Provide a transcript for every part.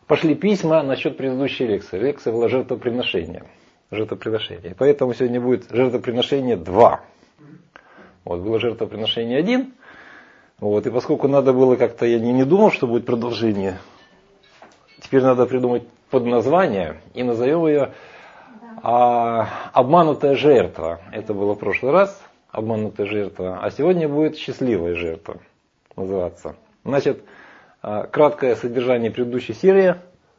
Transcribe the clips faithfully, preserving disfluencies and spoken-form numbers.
пошли письма насчет предыдущей лекции. Лекция была жертвоприношение. Жертвоприношение. Поэтому сегодня будет жертвоприношение два. Вот, было жертвоприношение один. Вот, и поскольку надо было как-то, я не, не думал, что будет продолжение, теперь надо придумать подназвание и назовем ее а, «Обманутая жертва». Это было в прошлый раз, «Обманутая жертва», а сегодня будет «Счастливая жертва» называться. Значит, краткое содержание предыдущей серии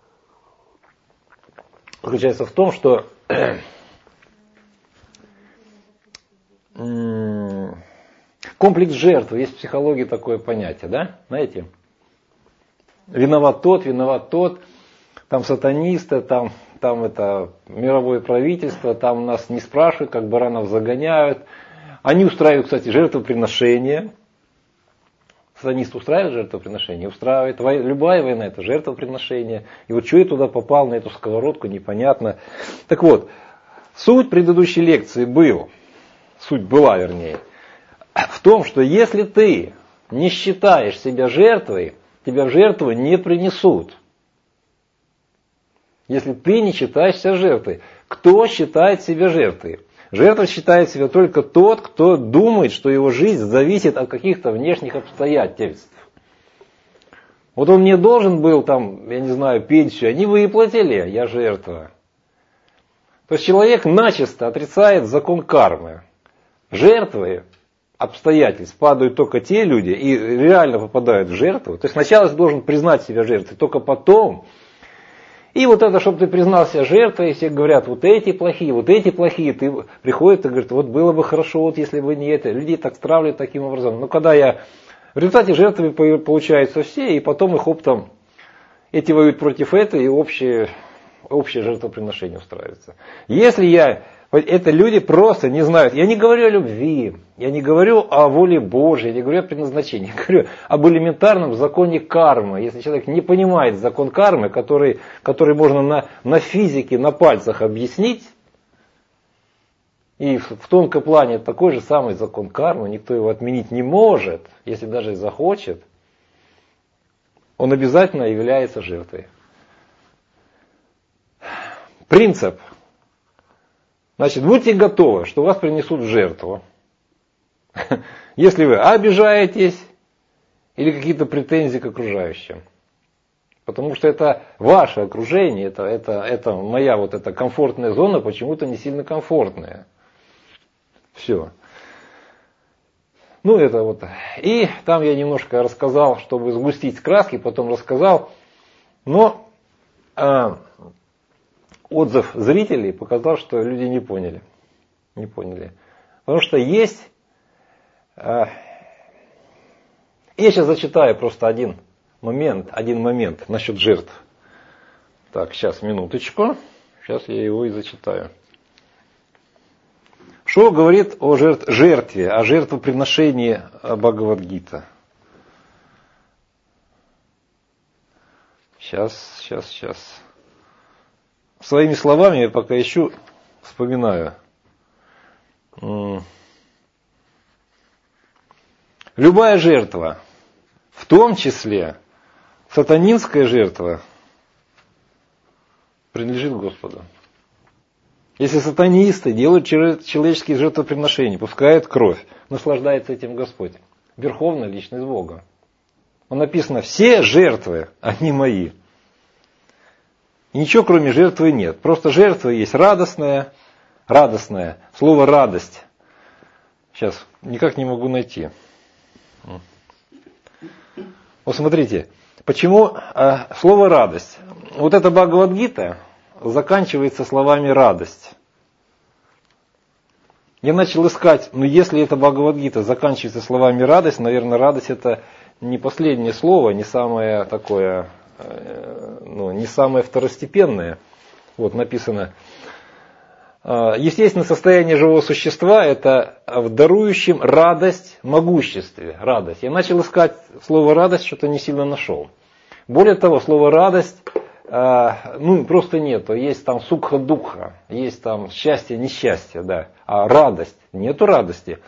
заключается в том, что комплекс жертвы, есть в психологии такое понятие, да, знаете? Виноват тот, виноват тот, там сатанисты, там, там это мировое правительство, там нас не спрашивают, как баранов загоняют. Они устраивают, кстати, жертвоприношение. Сатанист устраивает жертвоприношение? Устраивает. Любая война это жертвоприношение. И вот что я туда попал, на эту сковородку, непонятно. Так вот, суть предыдущей лекции был, суть была вернее, в том, что если ты не считаешь себя жертвой, тебя в жертву не принесут. Если ты не считаешь себя жертвой. Кто считает себя жертвой? Жертвой считает себя только тот, кто думает, что его жизнь зависит от каких-то внешних обстоятельств. Вот он мне должен был, там, я не знаю, пенсию, они выплатили, я жертва. То есть человек начисто отрицает закон кармы. Жертвой обстоятельств падают только те люди и реально попадают в жертву. То есть сначала ты должен признать себя жертвой, только потом. И вот это, чтобы ты признал себя жертвой, все говорят, вот эти плохие, вот эти плохие. Ты приходит и говорит, вот было бы хорошо, вот если бы не это. Людей так стравливают таким образом. Но когда я... В результате жертвами получаются все, и потом их оптом... Эти воюют против этого, и общее, общее жертвоприношение устраивается. Если я... Это люди просто не знают. Я не говорю о любви, я не говорю о воле Божьей, я не говорю о предназначении, я говорю об элементарном законе кармы. Если человек не понимает закон кармы, который, который можно на, на физике, на пальцах объяснить, и в, в тонком плане такой же самый закон кармы, никто его отменить не может, если даже и захочет, он обязательно является жертвой. Принцип. Значит, будьте готовы, что вас принесут в жертву. Если вы обижаетесь или какие-то претензии к окружающим. Потому что это ваше окружение, это, это, это моя вот эта комфортная зона почему-то не сильно комфортная. Все. Ну это вот. И там я немножко рассказал, чтобы сгустить краски, потом рассказал. Но... А, отзыв зрителей показал, что люди не поняли. Не поняли. Потому что есть... Э, я сейчас зачитаю просто один момент, один момент насчет жертв. Так, сейчас, минуточку. Сейчас я его и зачитаю. Что говорит о жертв, жертве, о жертвоприношении Бхагавад-гита? Сейчас, сейчас, сейчас. Своими словами я пока ищу, вспоминаю. Любая жертва, в том числе сатанинская жертва, принадлежит Господу. Если сатанисты делают человеческие жертвоприношения, пускают кровь, наслаждается этим Господь. Верховная личность Бога. Он написано, все жертвы, они мои. И ничего кроме жертвы нет. Просто жертва есть радостная, радостная. Слово радость. Сейчас, никак не могу найти. Вот смотрите, почему э, слово радость. Вот эта Бхагавад-гита заканчивается словами радость. Я начал искать, ну если эта Бхагавад-гита заканчивается словами радость, наверное, радость это не последнее слово, не самое такое... Ну, не самое второстепенное. Вот написано. Естественное состояние живого существа это в дарующем радость могуществе. Радость. Я начал искать слово радость, что-то не сильно нашел. Более того, слово радость ну, просто нету. Есть там сукха-дукха, есть там счастье-несчастье, да. А радость, нету радости.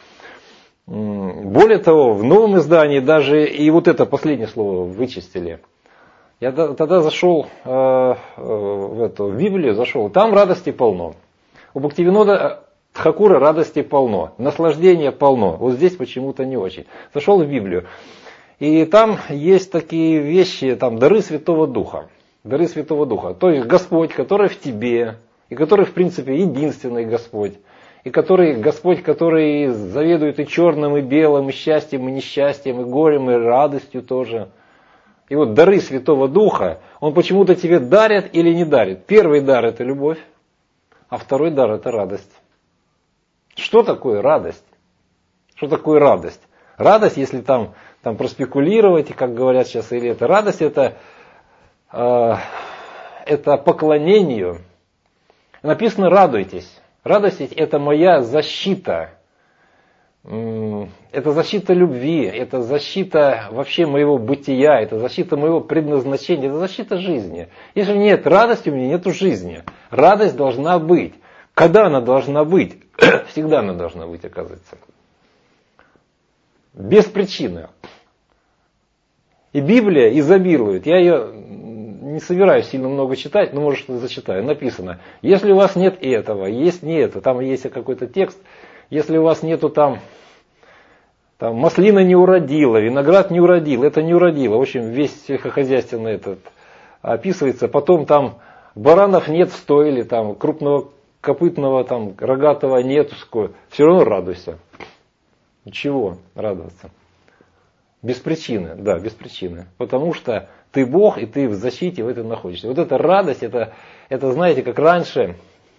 Более того, в новом издании даже и вот это последнее слово вычистили. Я тогда зашел э, в эту в Библию, зашел, там радости полно. У Бхактивинода Тхакура радости полно, наслаждения полно. Вот здесь почему-то не очень. Зашел в Библию. И там есть такие вещи, там дары Святого Духа. Дары Святого Духа. То есть Господь, который в тебе, и который, в принципе, единственный Господь. И который Господь, который заведует и черным, и белым, и счастьем, и несчастьем, и горем, и радостью тоже. И вот дары Святого Духа, Он почему-то тебе дарит или не дарит. Первый дар это любовь, а второй дар это радость. Что такое радость? Что такое радость? Радость, если там, там проспекулировать, как говорят сейчас, или это радость, это, э, это поклонению. Написано радуйтесь. Радость это моя защита. Это защита любви, это защита вообще моего бытия, это защита моего предназначения, это защита жизни. Если нет радости, у меня нет жизни. Радость должна быть. Когда она должна быть? Всегда она должна быть, оказывается. Без причины. И Библия изобилует. Я ее не собираюсь сильно много читать, но, может, зачитаю. Написано, если у вас нет этого, есть не это, там есть какой-то текст, если у вас нету там, там маслина не уродила, виноград не уродил, это не уродило. В общем, весь сельскохозяйственный этот описывается. Потом там баранов нет в стойле, там крупного копытного, там рогатого нет, все равно радуйся. Чего радоваться? Без причины, да, без причины. Потому что ты Бог, и ты в защите в этом находишься. Вот эта радость, это, это знаете, как раньше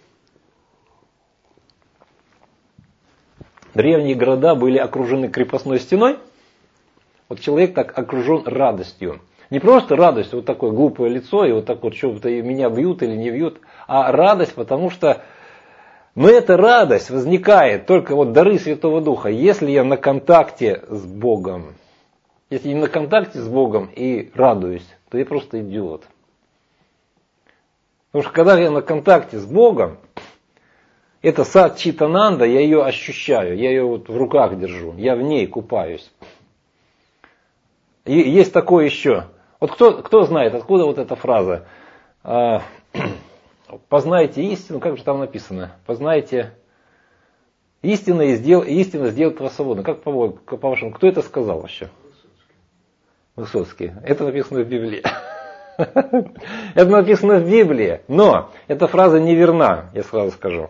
древние города были окружены крепостной стеной. Вот человек так окружен радостью. Не просто радость, вот такое глупое лицо, и вот так вот что-то меня бьют или не бьют, а радость, потому что, но эта радость возникает только вот дары Святого Духа, если я на контакте с Богом. Если не на контакте с Богом и радуюсь, то я просто идиот. Потому что когда я на контакте с Богом, это сад Читананда, я ее ощущаю, я ее вот в руках держу, я в ней купаюсь. И есть такое еще. Вот кто, кто знает, откуда вот эта фраза? Познайте истину, как же там написано? Познайте истину и сдел, истина сделает вас свободным. Как по-вашему, кто это сказал вообще? Высоцкий. Это написано в Библии. Это написано в Библии. Но эта фраза неверна, я сразу скажу.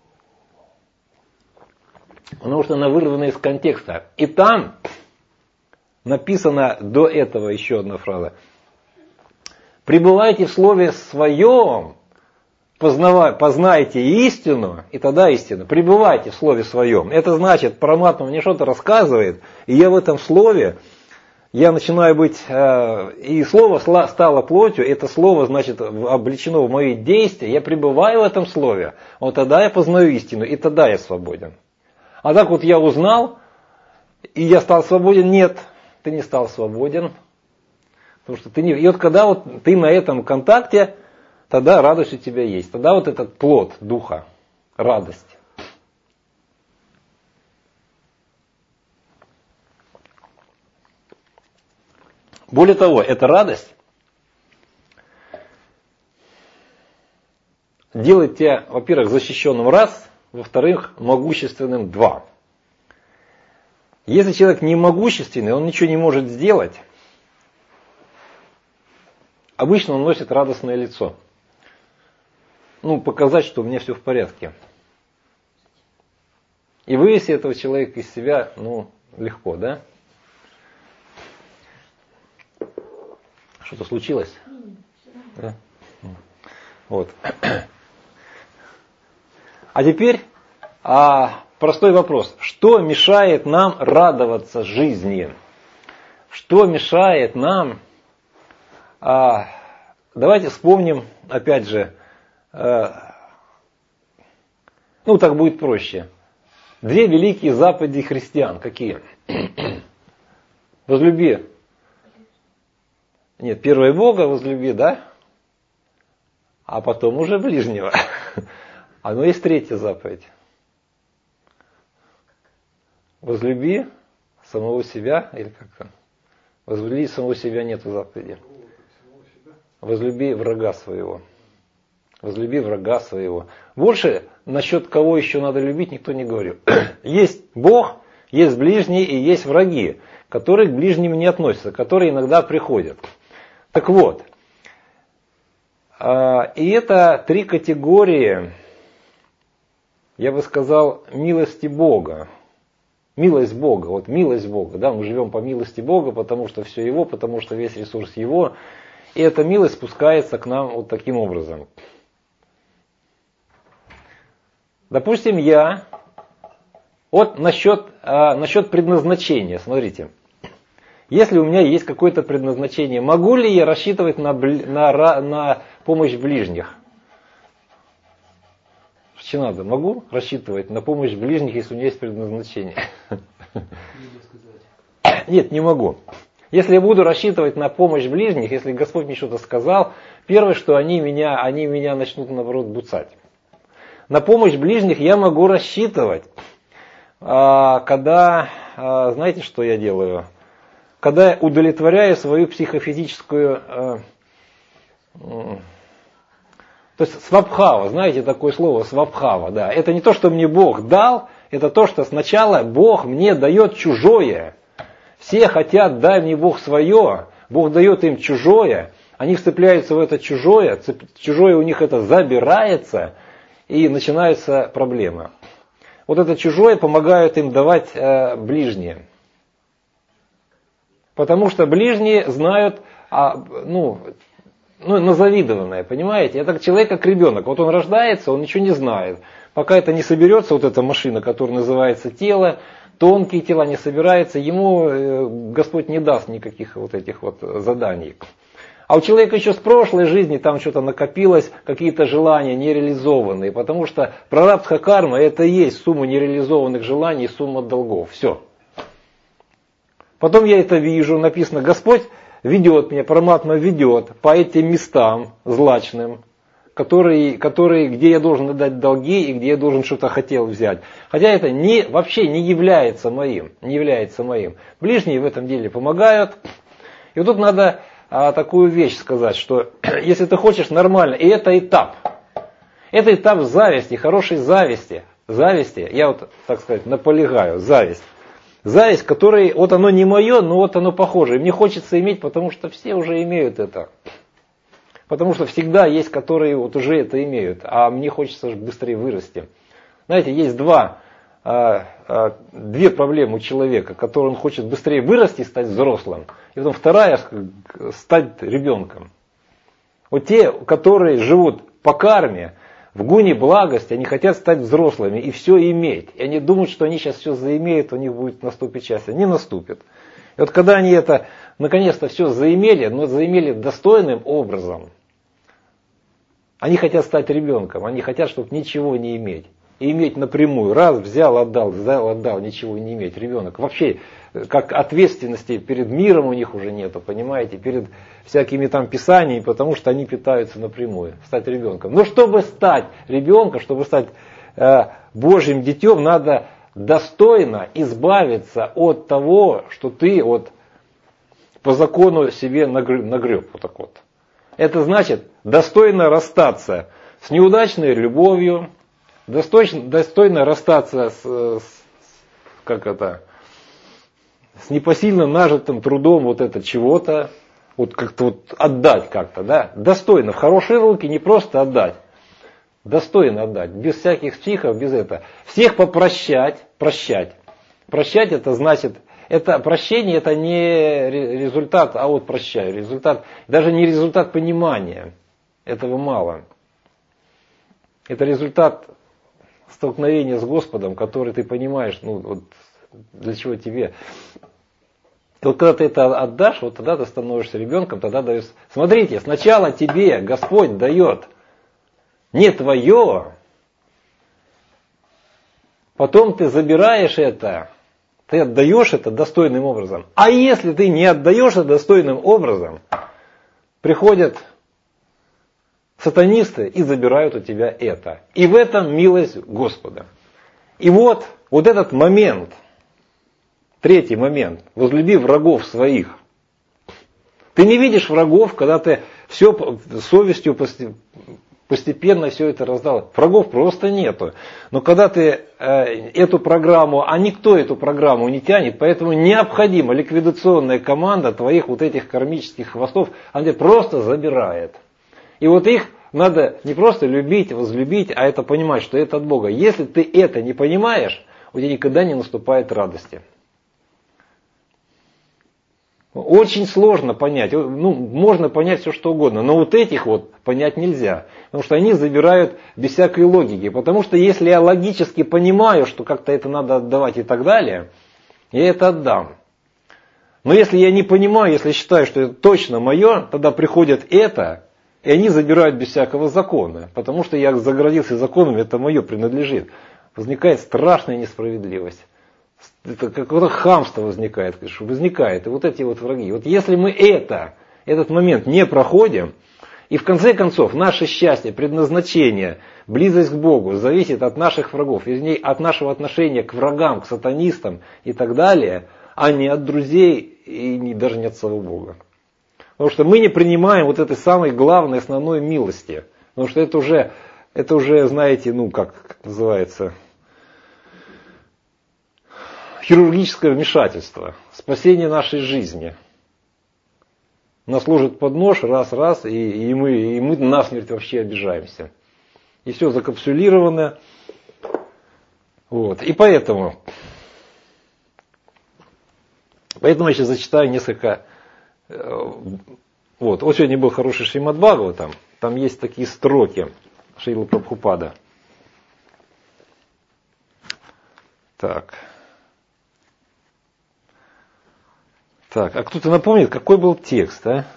Потому что она вырвана из контекста. И там написано до этого еще одна фраза. Пребывайте в слове своем, познавай, познайте истину, и тогда истина. Пребывайте в слове своем. Это значит, Параматма мне что-то рассказывает, и я в этом слове, я начинаю быть, э, и слово стало плотью, это слово, значит, облечено в мои действия, я пребываю в этом слове, вот тогда я познаю истину, и тогда я свободен. А так вот я узнал, и я стал свободен, нет, ты не стал свободен, потому что ты не... И вот когда вот ты на этом контакте, тогда радость у тебя есть, тогда вот этот плод духа, радость. Более того, эта радость делает тебя, во-первых, защищенным раз, во-вторых, могущественным два. Если человек не могущественный, он ничего не может сделать, обычно он носит радостное лицо. Ну, показать, что у меня все в порядке. И вывести этого человека из себя, ну, легко, да? Что-то случилось? Да? Вот. А теперь а, простой вопрос. Что мешает нам радоваться жизни? Что мешает нам... А, давайте вспомним, опять же, а, ну так будет проще. Две великие заповеди христиан. Какие? Возлюби. Нет, первое Бога возлюби, да? А потом уже ближнего. А ну есть третья заповедь. Возлюби самого себя, или как-то. Возлюби самого себя, нету заповеди. возлюби врага своего. Возлюби врага своего. Больше насчет кого еще надо любить, никто не говорил. Есть Бог, есть ближние и есть враги, которые к ближним не относятся, которые иногда приходят. Так вот, и это три категории, я бы сказал, милости Бога. Милость Бога, вот милость Бога, да, мы живем по милости Бога, потому что все Его, потому что весь ресурс Его, и эта милость спускается к нам вот таким образом. Допустим, я, вот насчет, а, насчет предназначения, смотрите, если у меня есть какое-то предназначение, могу ли я рассчитывать на, на, на помощь ближних? Что надо? Могу рассчитывать на помощь ближних, если у меня есть предназначение? Нет, не могу. Если я буду рассчитывать на помощь ближних, если Господь мне что-то сказал, первое, что они меня, они меня начнут, наоборот, буцать. На помощь ближних я могу рассчитывать, когда, знаете, что я делаю? Когда я удовлетворяю свою психофизическую... То есть свабхава, знаете такое слово, свабхава, да. Это не то, что мне Бог дал, это то, что сначала Бог мне дает чужое. Все хотят, дай мне Бог свое, Бог дает им чужое, они вцепляются в это чужое, чужое у них это забирается, и начинаются проблемы. Вот это чужое помогают им давать э, ближние. Потому что ближние знают, а, ну, ну, назавидованное, понимаете? Это человек как ребенок. Вот он рождается, он ничего не знает. Пока это не соберется, вот эта машина, которая называется тело, тонкие тела не собираются, ему Господь не даст никаких вот этих вот заданий. А у человека еще с прошлой жизни там что-то накопилось, какие-то желания нереализованные, потому что прарабдха карма это и есть сумма нереализованных желаний, сумма долгов. Все. Потом я это вижу, написано, Господь ведет меня, Параматма ведет по этим местам злачным, которые, которые, где я должен отдать долги и где я должен что-то хотел взять. Хотя это не, вообще не является моим, не является моим. Ближние в этом деле помогают. И вот тут надо а, такую вещь сказать, что если ты хочешь нормально, и это этап, это этап зависти, хорошей зависти, зависти, я вот, так сказать, наполегаю, зависть. Зависть, которая, вот оно не мое, но вот оно похоже. И мне хочется иметь, потому что все уже имеют это. Потому что всегда есть, которые вот уже это имеют. А мне хочется быстрее вырасти. Знаете, есть два, а, а, две проблемы у человека, которые он хочет быстрее вырасти и стать взрослым. И потом вторая, стать ребенком. Вот те, которые живут по карме, в гуне благости, они хотят стать взрослыми и все иметь. И они думают, что они сейчас все заимеют, у них будет наступить счастье. Не наступит. И вот когда они это наконец-то все заимели, но заимели достойным образом, они хотят стать ребенком, они хотят, чтобы ничего не иметь. И иметь напрямую. Раз, взял, отдал, взял, отдал, ничего не иметь. Ребенок. Вообще, как ответственности перед миром у них уже нету, понимаете, перед всякими там писаниями, потому что они питаются напрямую. Стать ребенком. Но чтобы стать ребенком, чтобы стать э, Божьим детем, надо достойно избавиться от того, что ты вот по закону себе нагреб, нагреб вот так вот. Это значит достойно расстаться с неудачной любовью, достойно, достойно расстаться с, с, как это, с непосильно нажитым трудом вот это чего-то, вот как-то вот отдать как-то, да, достойно, в хорошие руки не просто отдать, достойно отдать, без всяких психов, без этого. Всех попрощать, прощать. Прощать это значит, это прощение это не результат, а вот прощаю, результат, даже не результат понимания, этого мало. Это результат столкновения с Господом, который ты понимаешь, ну вот для чего тебе. И вот когда ты это отдашь, вот тогда ты становишься ребенком, тогда даешь. Смотрите, сначала тебе Господь дает не твое, потом ты забираешь это, ты отдаешь это достойным образом. А если ты не отдаешь это достойным образом, приходят сатанисты и забирают у тебя это. И в этом милость Господа. И вот, вот этот момент, третий момент, возлюби врагов своих. Ты не видишь врагов, когда ты все совестью постепенно все это раздал. Врагов просто нету. Но когда ты э, эту программу, а никто эту программу не тянет, поэтому необходима ликвидационная команда твоих вот этих кармических хвостов, она тебя просто забирает. И вот их надо не просто любить, возлюбить, а это понимать, что это от Бога. Если ты это не понимаешь, у тебя никогда не наступает радости. Очень сложно понять, ну, можно понять все что угодно, но вот этих вот понять нельзя, потому что они забирают без всякой логики, потому что если я логически понимаю, что как-то это надо отдавать и так далее, я это отдам. Но если я не понимаю, если считаю, что это точно мое, тогда приходит это, и они забирают без всякого закона, потому что я загородился законом, это мое принадлежит. Возникает страшная несправедливость. Это какое-то хамство возникает, возникает, и вот эти вот враги. Вот если мы это, этот момент не проходим, и в конце концов наше счастье, предназначение, близость к Богу зависит от наших врагов, вернее, от нашего отношения к врагам, к сатанистам и так далее, а не от друзей и не, даже не от самого Бога. Потому что мы не принимаем вот этой самой главной, основной милости. Потому что это уже, это уже знаете, ну как, как называется... хирургическое вмешательство, спасение нашей жизни. Нас ложат под нож раз-раз, и, и, мы, и мы насмерть вообще обижаемся. И все закапсулировано. Вот. И поэтому, поэтому я сейчас зачитаю несколько... Вот, вот сегодня был хороший Шримад Бхагаватам, там есть такие строки Шрилы Прабхупада. Так... Так, а кто-то напомнит, какой был текст, а?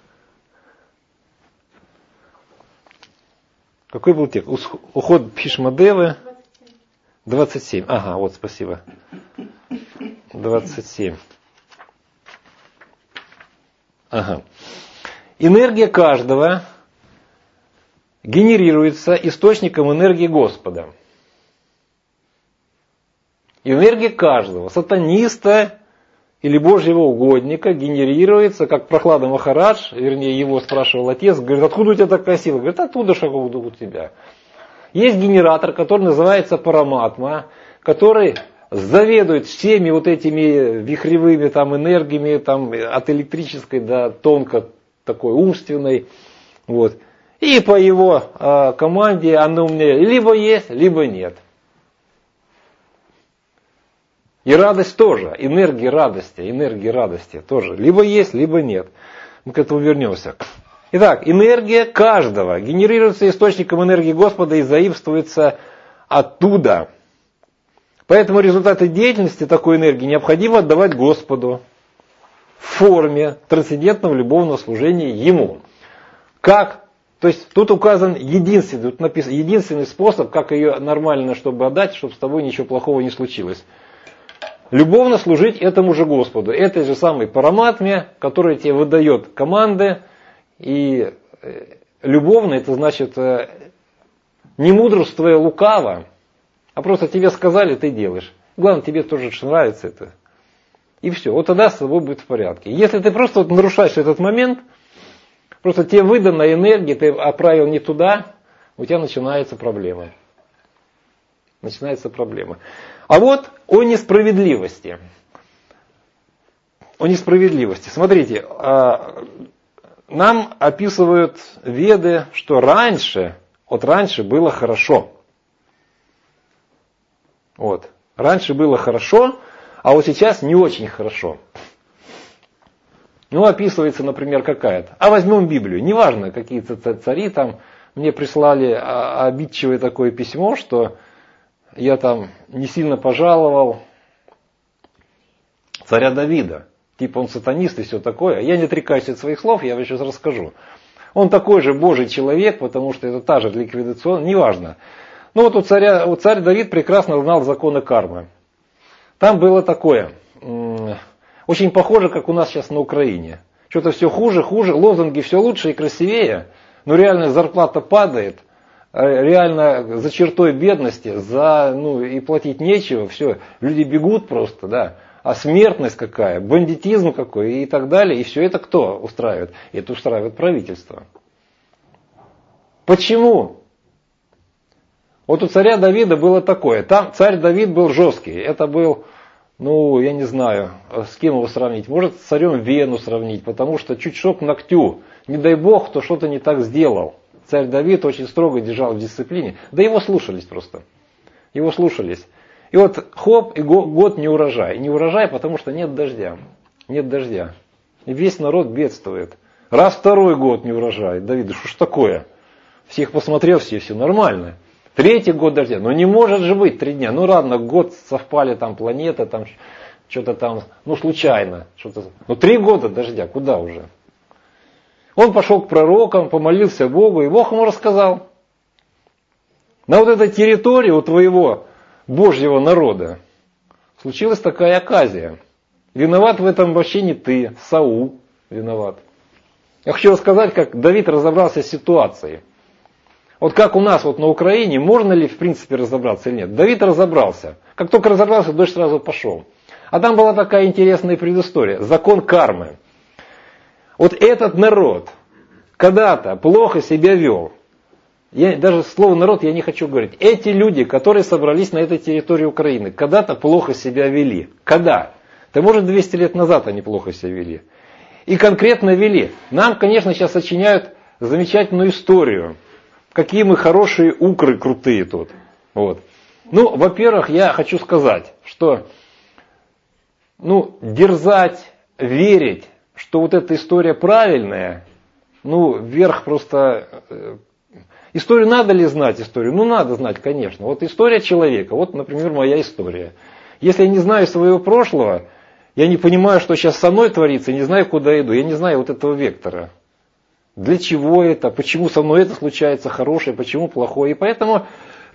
Какой был текст? Уход Бхишмадевы. двадцать семь. Ага, вот, спасибо. двадцать семь. Ага. Энергия каждого генерируется источником энергии Господа. Энергия каждого, сатаниста, или Божьего угодника генерируется, как Прохлада Махарадж, вернее его спрашивал отец, говорит, откуда у тебя такая сила? Говорит, оттуда же у тебя. Есть генератор, который называется Параматма, который заведует всеми вот этими вихревыми там, энергиями, там, от электрической до тонко такой умственной. Вот. И по его э, команде оно у меня либо есть, либо нет. И радость тоже, энергия радости, энергия радости тоже. Либо есть, либо нет. Мы к этому вернемся. Итак, энергия каждого генерируется источником энергии Господа и заимствуется оттуда. Поэтому результаты деятельности такой энергии необходимо отдавать Господу в форме трансцендентного любовного служения Ему. Как? То есть тут указан единственный, тут написано, единственный способ, как ее нормально, чтобы отдать, чтобы с тобой ничего плохого не случилось. Любовно служить этому же Господу, этой же самой Параматме, которая тебе выдает команды. И любовно это значит не мудрствуя лукаво, а просто тебе сказали, ты делаешь. Главное, тебе тоже нравится это. И все, вот тогда с тобой будет в порядке. Если ты просто вот нарушаешь этот момент, просто тебе выдана энергия, ты отправил не туда, у тебя начинается проблема. Начинается проблема. А вот о несправедливости. О несправедливости. Смотрите, нам описывают Веды, что раньше, вот раньше было хорошо. Вот. Раньше было хорошо, а вот сейчас не очень хорошо. Ну, описывается, например, какая-то. А возьмем Библию. Неважно, какие-то цари там мне прислали обидчивое такое письмо, что я там не сильно пожаловал царя Давида. Типа он сатанист и все такое. Я не отрекаюсь от своих слов, я вам сейчас расскажу. Он такой же Божий человек, потому что это та же ликвидационная, неважно. Ну вот у царя, у царь Давид прекрасно знал законы кармы. Там было такое, очень похоже, как у нас сейчас на Украине. Что-то все хуже, хуже, лозунги все лучше и красивее, но реально зарплата падает, реально за чертой бедности, за, ну, и платить нечего, все, люди бегут просто, да. а смертность какая, бандитизм какой и так далее. И все это кто устраивает? Это устраивает правительство. Почему? Вот у царя Давида было такое. Там царь Давид был жесткий. Это был, ну, я не знаю, с кем его сравнить. Может, с царем Вену сравнить, потому что чуть шок к ногтю. Не дай бог, кто что-то не так сделал. Царь Давид очень строго держал в дисциплине. Да его слушались просто. Его слушались. И вот хоп, и год не урожай. Не урожай, потому что нет дождя. Нет дождя. И весь народ бедствует. Раз второй год не урожай. Давид, что ж такое? Всех посмотрел, все, все нормально. Третий год дождя. Но не может же быть три дня. Ну ладно, год совпали там планеты, там что-то там, ну случайно. Что-то. Но три года дождя, куда уже? Он пошел к пророкам, помолился Богу, и Бог ему рассказал. На вот этой территории у твоего Божьего народа случилась такая оказия. Виноват в этом вообще не ты, Саул виноват. Я хочу рассказать, как Давид разобрался с ситуацией. Вот как у нас вот на Украине, можно ли в принципе разобраться или нет? Давид разобрался. Как только разобрался, дождь сразу пошел. А там была такая интересная предыстория. Закон кармы. Вот этот народ когда-то плохо себя вел. Я, даже слово народ я не хочу говорить. Эти люди, которые собрались на этой территории Украины, когда-то плохо себя вели. Когда? Да может двести лет назад они плохо себя вели. И конкретно вели. Нам, конечно, сейчас сочиняют замечательную историю. Какие мы хорошие укры крутые тут. Вот. Ну, во-первых, я хочу сказать, что ну, дерзать, верить, что вот эта история правильная, ну, вверх просто... Историю надо ли знать, историю? Ну, надо знать, конечно. Вот история человека, вот, например, моя история. Если я не знаю своего прошлого, я не понимаю, что сейчас со мной творится, не знаю, куда иду, я не знаю вот этого вектора. Для чего это, почему со мной это случается хорошее, почему плохое. И поэтому,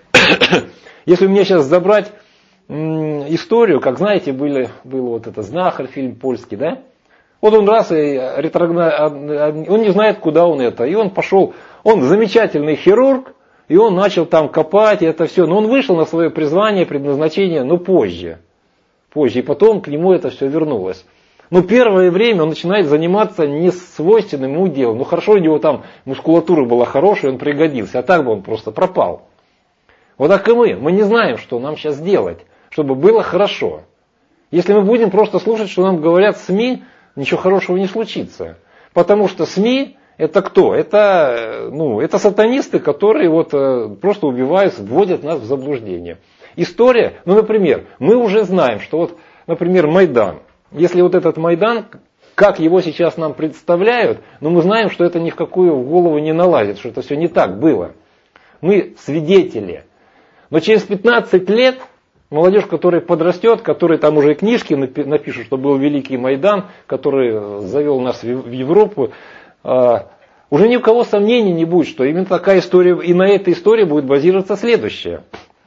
если у меня сейчас забрать историю, как знаете, были, был вот это «Знахарь», фильм польский, да? Вот он раз, и ретрогна... он не знает, куда он это. И он пошел, он замечательный хирург, и он начал там копать, и это все. Но он вышел на свое призвание, предназначение, но позже. Позже. И потом к нему это все вернулось. Но первое время он начинает заниматься не свойственным ему делом. Ну хорошо, у него там мускулатура была хорошая, он пригодился. А так бы он просто пропал. Вот так и мы. Мы не знаем, что нам сейчас делать, чтобы было хорошо. Если мы будем просто слушать, что нам говорят СМИ, ничего хорошего не случится. Потому что СМИ это кто? Это, ну, это сатанисты, которые вот просто убивают, вводят нас в заблуждение. История, ну, например, мы уже знаем, что вот, например, Майдан. Если вот этот Майдан, как его сейчас нам представляют, но мы знаем, что это ни в какую в голову не налазит, что это все не так было. Мы свидетели. Но через пятнадцать лет молодежь, которая подрастет, которые там уже и книжки напишут, что был Великий Майдан, который завел нас в Европу, уже ни у кого сомнений не будет, что именно такая история, и на этой истории будет базироваться следующее.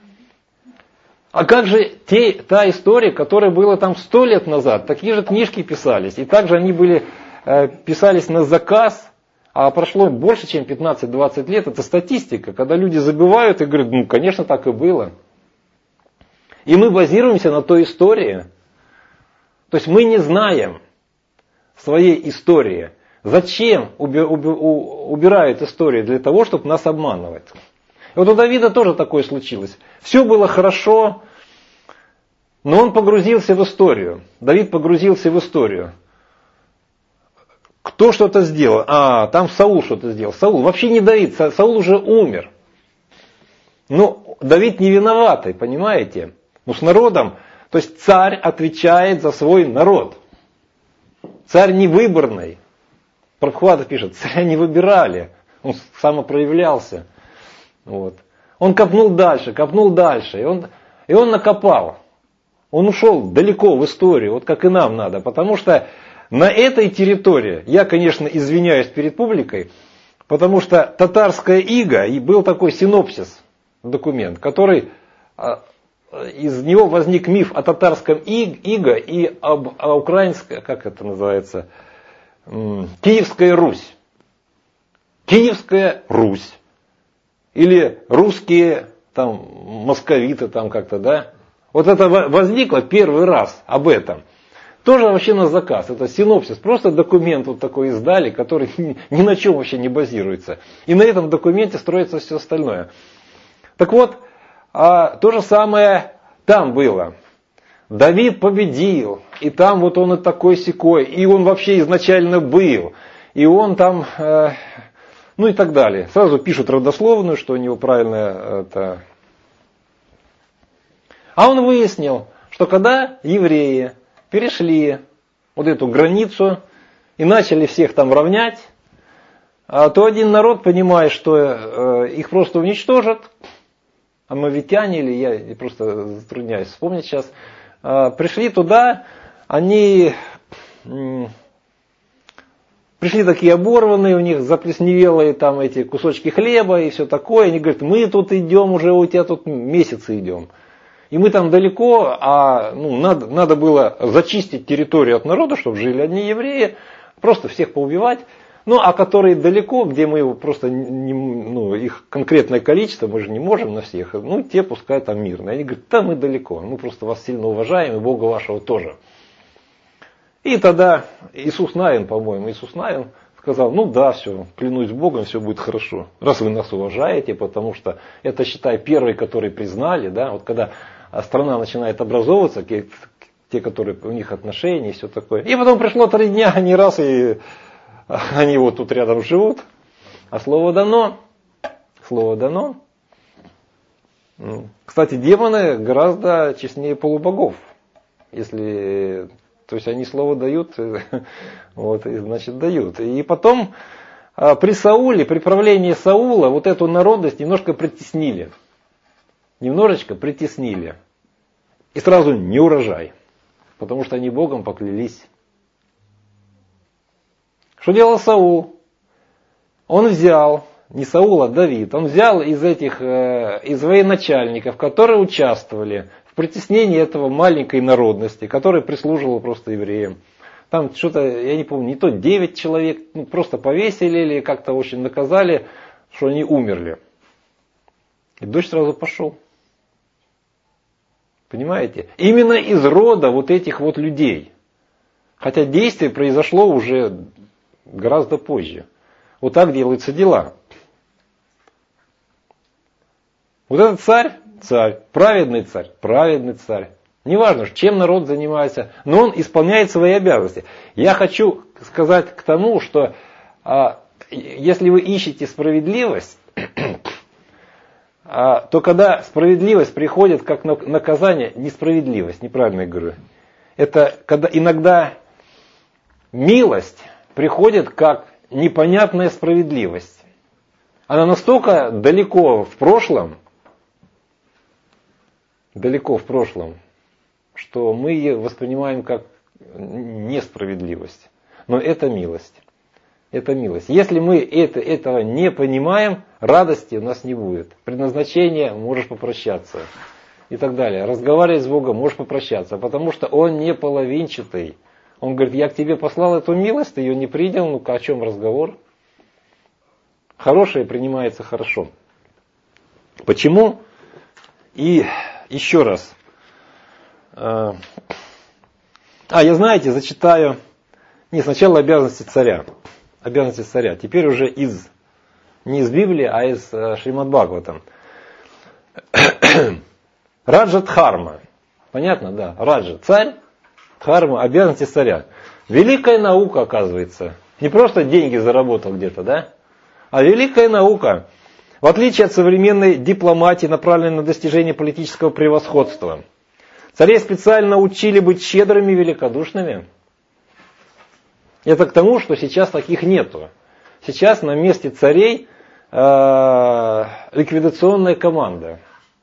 А как же те, та история, которая была там сто лет назад, такие же книжки писались, и также они были, писались на заказ, а прошло больше, чем пятнадцать-двадцать лет, это статистика, когда люди забывают и говорят, ну, конечно, так и было. И мы базируемся на той истории. То есть мы не знаем своей истории. Зачем убирают историю? Для того, чтобы нас обманывать. И вот у Давида тоже такое случилось. Все было хорошо, но он погрузился в историю. Давид погрузился в историю. Кто что-то сделал? А, там Саул что-то сделал. Саул, вообще не Давид, Саул уже умер. Но Давид не виноватый, понимаете? Ну, с народом, то есть царь отвечает за свой народ. Царь не выборный. Прабхупада пишет, царя не выбирали. Он самопроявлялся. Вот. Он копнул дальше, копнул дальше. И он, и он накопал. Он ушел далеко в историю, вот как и нам надо. Потому что на этой территории, я, конечно, извиняюсь перед публикой, потому что татарская ига, и был такой синопсис, документ, который... Из него возник миф о татарском иго и об о украинской, как это называется, Киевская Русь. Киевская Русь. Или русские, там, московиты, там как-то, да. Вот это возникло первый раз об этом. Тоже вообще на заказ. Это синопсис. Просто документ вот такой издали, который ни, ни на чем вообще не базируется. И на этом документе строится все остальное. Так вот, а, то же самое там было. Давид победил. И там вот он и такой-сякой. И он вообще изначально был. И он там... Э, ну и так далее. Сразу пишут родословную, что у него правильное... Это... А он выяснил, что когда евреи перешли вот эту границу и начали всех там равнять, то один народ, понимая, что их просто уничтожат, амавитяне, или я просто затрудняюсь вспомнить сейчас, пришли туда, они пришли такие оборванные, у них заплесневелые там эти кусочки хлеба и все такое, они говорят, мы тут идем, уже у тебя тут месяцы идем. И мы там далеко, а ну, надо, надо было зачистить территорию от народа, чтобы жили одни евреи, просто всех поубивать. Ну, а которые далеко, где мы просто, не, ну, их конкретное количество, мы же не можем на всех, ну, те пускай там мирно. Они говорят, да, мы далеко, мы просто вас сильно уважаем, и Бога вашего тоже. И тогда Иисус Навин, по-моему, Иисус Навин сказал, ну да, все, клянусь Богом, все будет хорошо. Раз вы нас уважаете, потому что это, считай, первые, которые признали, да, вот когда страна начинает образовываться, те, которые у них отношения и все такое. И потом пришло три дня, они раз, и они вот тут рядом живут. А слово дано. Слово дано. Кстати, демоны гораздо честнее полубогов. Если, то есть они слово дают, вот, и значит дают. И потом при Сауле, при правлении Саула вот эту народность немножко притеснили. Немножечко притеснили. И сразу не урожай. Потому что они Богом поклялись. Что делал Саул? Он взял, не Саул, а Давид, он взял из этих, из военачальников, которые участвовали в притеснении этого маленькой народности, которая прислуживала просто евреям. Там что-то, я не помню, не то девять человек, ну, просто повесили или как-то очень наказали, что они умерли. И дождь сразу пошел. Понимаете? Именно из рода вот этих вот людей. Хотя действие произошло уже гораздо позже. Вот так делаются дела. Вот этот царь, царь, праведный царь, праведный царь. Неважно, чем народ занимается, но он исполняет свои обязанности. Я хочу сказать к тому, что а, если вы ищете справедливость, то когда справедливость приходит как наказание, несправедливость, неправильно я говорю, это когда иногда милость приходит как непонятная справедливость. Она настолько далеко в прошлом, далеко в прошлом, что мы ее воспринимаем как несправедливость. Но это милость. Это милость. Если мы это, этого не понимаем, радости у нас не будет. Предназначение можешь попрощаться. И так далее. Разговаривать с Богом можешь попрощаться. Потому что Он не половинчатый. Он говорит, я к тебе послал эту милость, ты ее не принял, ну-ка о чем разговор? Хорошее принимается хорошо. Почему? И еще раз. А, я, знаете, зачитаю, не, сначала обязанности царя. Обязанности царя. Теперь уже из, не из Библии, а из Шримад Бхагаватам. Раджа Дхарма. Понятно, да? Раджа, царь, Дхарма, обязанности царя. Великая наука, оказывается. Не просто деньги заработал где-то, да? А великая наука. В отличие от современной дипломатии, направленной на достижение политического превосходства. Царей специально учили быть щедрыми и великодушными. Это к тому, что сейчас таких нету. Сейчас на месте царей э, ликвидационная команда.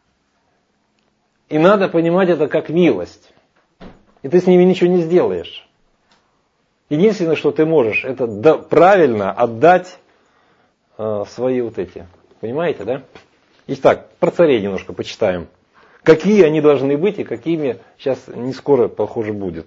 И надо понимать это как милость. И ты с ними ничего не сделаешь. Единственное, что ты можешь, это да, правильно отдать э, свои вот эти. Понимаете, да? Итак, про царей немножко почитаем. Какие они должны быть и какими сейчас не скоро, похоже, будет.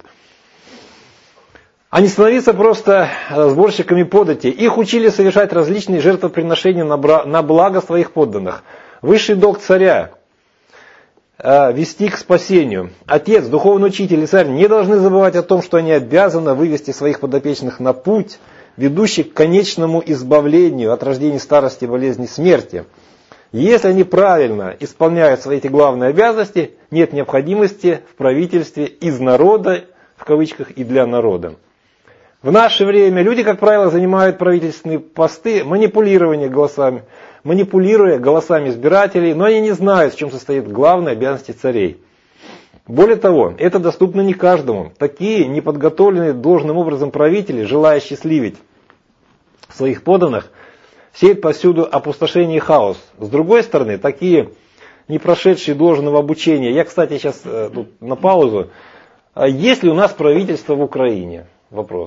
А не становиться просто сборщиками подати. Их учили совершать различные жертвоприношения на благо своих подданных. Высший долг царя э, вести к спасению. Отец, духовный учитель и царь не должны забывать о том, что они обязаны вывести своих подопечных на путь, ведущий к конечному избавлению от рождения, старости, болезни, смерти. Если они правильно исполняют свои эти главные обязанности, нет необходимости в правительстве из народа, в кавычках, и для народа. В наше время люди, как правило, занимают правительственные посты, манипулирование голосами, манипулируя голосами избирателей, но они не знают, в чем состоит главная обязанность царей. Более того, это доступно не каждому. Такие неподготовленные должным образом правители, желая счастливить своих подданных, сеют повсюду опустошение и хаос. С другой стороны, такие не прошедшие должного обучения. Я, кстати, сейчас тут на паузу. Есть ли у нас правительство в Украине? Вопрос.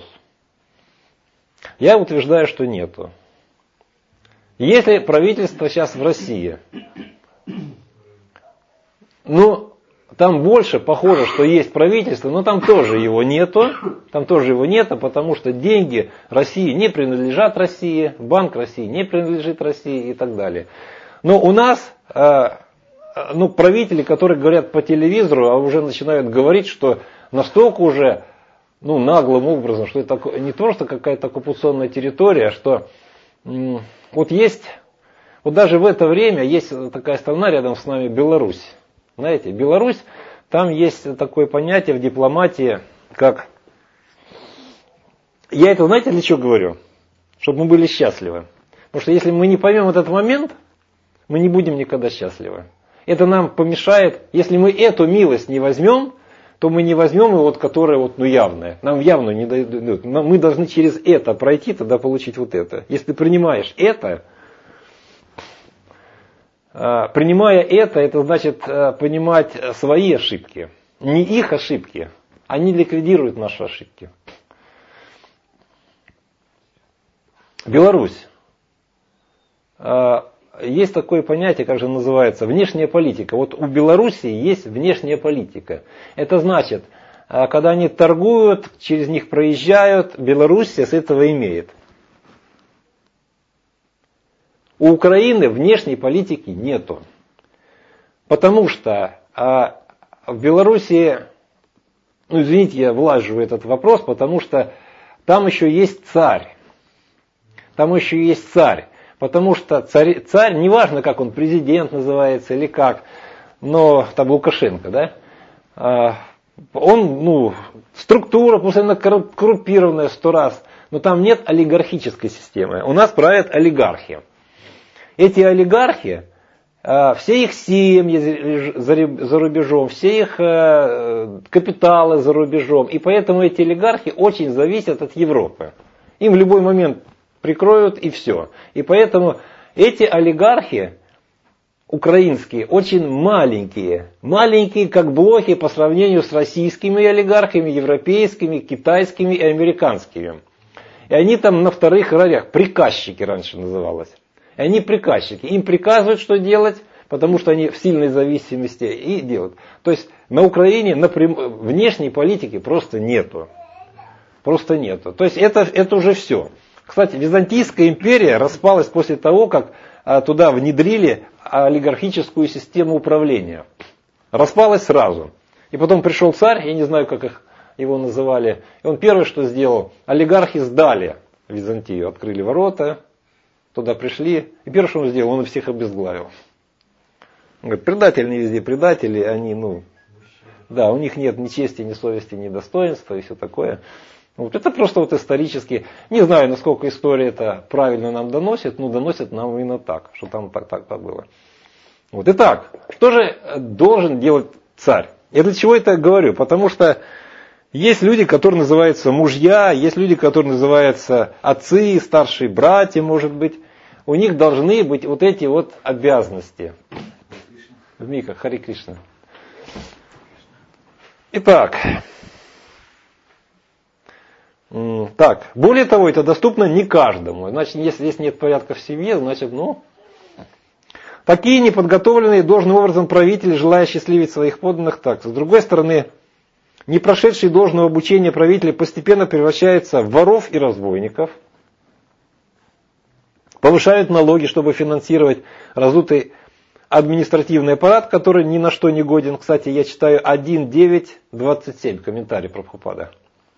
Я утверждаю, что нету. Есть ли правительство сейчас в России? Ну, там больше похоже, что есть правительство, но там тоже его нету. Там тоже его нету, потому что деньги России не принадлежат России, Банк России не принадлежит России и так далее. Но у нас э, ну, правители, которые говорят по телевизору, а уже начинают говорить, что настолько уже ну, наглым образом, что это не то, что какая-то оккупационная территория, что м, вот есть, вот даже в это время есть такая страна рядом с нами, Беларусь. Знаете, Беларусь, там есть такое понятие в дипломатии, как... Я это, знаете, для чего говорю? Чтобы мы были счастливы. Потому что если мы не поймем этот момент, мы не будем никогда счастливы. Это нам помешает, если мы эту милость не возьмем, то мы не возьмем его, вот, которая вот, ну, явная. Нам явно не дают. Мы должны через это пройти, тогда получить вот это. Если ты принимаешь это... Принимая это, это значит понимать свои ошибки. Не их ошибки. Они ликвидируют наши ошибки. Беларусь. Есть такое понятие, как же называется, внешняя политика. Вот у Беларуси есть внешняя политика. Это значит, когда они торгуют, через них проезжают, Белоруссия с этого имеет. У Украины внешней политики нету. Потому что а, в Беларуси, ну извините, я влажу этот вопрос, потому что там еще есть царь. Там еще есть царь. Потому что царь, царь, неважно как он, президент называется или как, но там Лукашенко, да, а, он, ну, структура постоянно коррумпированная сто раз, но там нет олигархической системы. У нас правят олигархи. Эти олигархи, все их семьи за рубежом, все их капиталы за рубежом. И поэтому эти олигархи очень зависят от Европы. Им в любой момент прикроют и все. И поэтому эти олигархи украинские очень маленькие. Маленькие как блохи по сравнению с российскими олигархами, европейскими, китайскими и американскими. И они там на вторых ролях. Приказчики раньше называлось. И они приказчики. Им приказывают, что делать, потому что они в сильной зависимости и делают. То есть на Украине напрям... внешней политики просто нету. Просто нету. То есть это, это уже все. Кстати, Византийская империя распалась после того, как а, туда внедрили олигархическую систему управления. Распалась сразу. И потом пришел царь, я не знаю, как их, его называли. И он первое, что сделал, олигархи сдали Византию. Открыли ворота. Туда пришли, и первое, что он сделал, он всех обезглавил. Он говорит, предатели не везде предатели, они, ну, да, у них нет ни чести, ни совести, ни достоинства и все такое. Вот это просто вот исторически, не знаю, насколько история это правильно нам доносит, но доносит нам именно так, что там так, так, так было. Вот, итак, что же должен делать царь? Я для чего это говорю? Потому что есть люди, которые называются мужья, есть люди, которые называются отцы, старшие братья, может быть. У них должны быть вот эти вот обязанности. Мика, Хари Кришна. Итак. Так, более того, это доступно не каждому. Значит, если здесь нет порядка в семье, значит, ну... Такие неподготовленные должным образом правители, желая счастливить своих подданных, так. С другой стороны... Не прошедшие должного обучения правители постепенно превращаются в воров и разбойников, повышают налоги, чтобы финансировать раздутый административный аппарат, который ни на что не годен. Кстати, я читаю один девять двадцать семь, комментарий Прабхупада.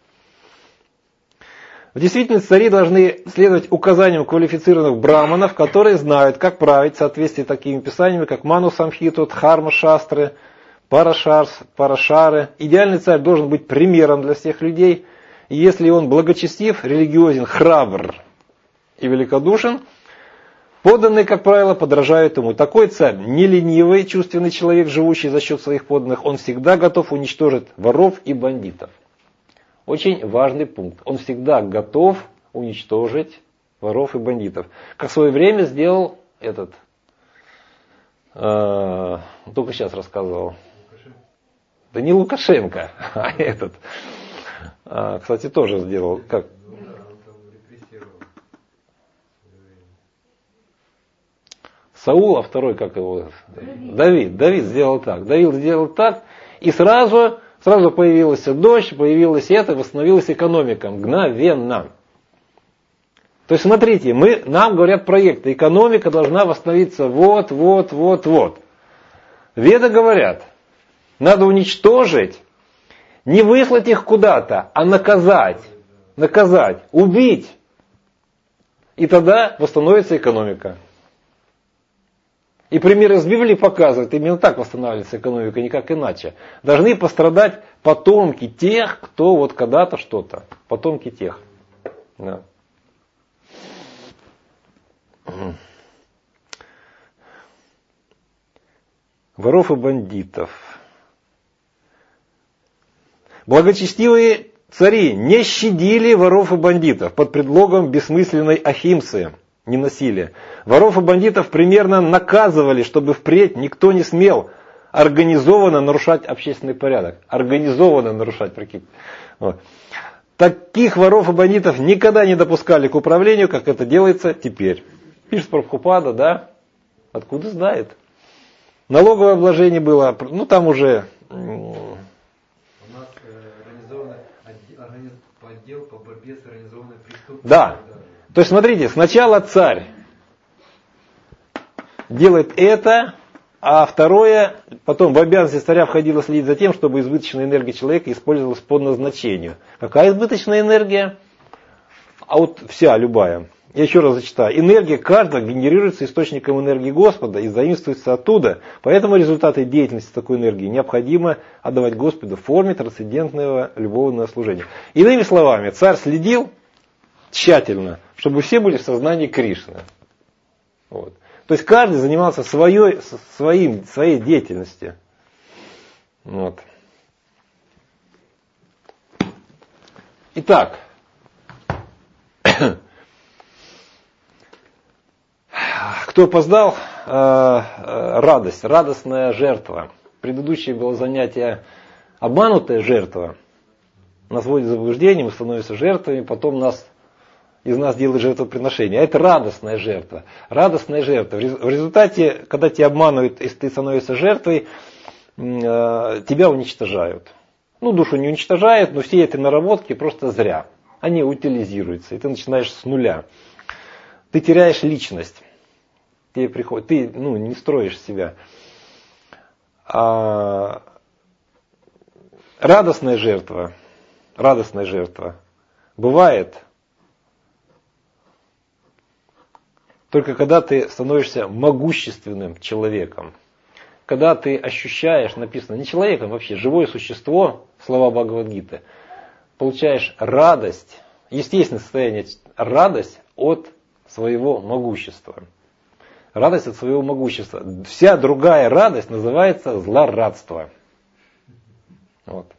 В действительности цари должны следовать указаниям квалифицированных браманов, которые знают, как править в соответствии с такими писаниями, как Ману Самхиту, Дхарма Шастры, Парашарс, Парашары. Идеальный царь должен быть примером для всех людей. И если он благочестив, религиозен, храбр и великодушен, подданные, как правило, подражают ему. Такой царь не ленивый, чувственный человек, живущий за счет своих подданных. Он всегда готов уничтожить воров и бандитов. Очень важный пункт. Он всегда готов уничтожить воров и бандитов. Как в свое время сделал этот, э, только сейчас рассказывал. Лукашенко. Да не Лукашенко, а этот. А, кстати, тоже сделал. Как? Саул, а второй, как его? Давид. Давид сделал так. Давид сделал так, и сразу... Сразу появилась дождь, появилась это, восстановилась экономика. Мгновенно. То есть, смотрите, мы, нам говорят проекты. Экономика должна восстановиться вот, вот, вот, вот. Веды говорят, надо уничтожить, не выслать их куда-то, а наказать. Наказать, убить. И тогда восстановится экономика. И примеры из Библии показывают, именно так восстанавливается экономика, никак иначе. Должны пострадать потомки тех, кто вот когда-то что-то. Потомки тех. Да. Воров и бандитов. Благочестивые цари не щадили воров и бандитов под предлогом бессмысленной ахимсы. Не насилие. Воров и бандитов примерно наказывали, чтобы впредь никто не смел организованно нарушать общественный порядок. Организованно нарушать, прикинь. Вот. Таких воров и бандитов никогда не допускали к управлению, как это делается теперь. Пишет Прабхупада, да? Откуда знает? Налоговое обложение было, ну там уже... У нас организованный отдел по борьбе с организованной преступностью. Да. То есть, смотрите, сначала царь делает это, а второе, потом в обязанности царя входило следить за тем, чтобы избыточная энергия человека использовалась по назначению. Какая избыточная энергия? А вот вся, любая. Я еще раз зачитаю. Энергия каждого генерируется источником энергии Господа и заимствуется оттуда. Поэтому результаты деятельности такой энергии необходимо отдавать Господу в форме трансцендентного любовного служения. Иными словами, царь следил тщательно, чтобы все были в сознании Кришны. Вот. То есть каждый занимался своей, своим, своей деятельностью. Вот. Итак, кто опоздал, радость, радостная жертва. Предыдущее было занятие обманутая жертва. Нас вводит в заблуждение, мы становимся жертвами, потом нас из нас делают жертвоприношение. А это радостная жертва. Радостная жертва. В результате, когда тебя обманывают, если ты становишься жертвой, тебя уничтожают. Ну, душу не уничтожают, но все эти наработки просто зря. Они утилизируются, и ты начинаешь с нуля. Ты теряешь личность. Тебе приходит, ты ну, не строишь себя. А радостная жертва, радостная жертва бывает только когда ты становишься могущественным человеком. Когда ты ощущаешь, написано, не человеком вообще, живое существо, слова Бхагавад-гиты, получаешь радость, естественное состояние, радость от своего могущества. Радость от своего могущества. Вся другая радость называется злорадство. Вот.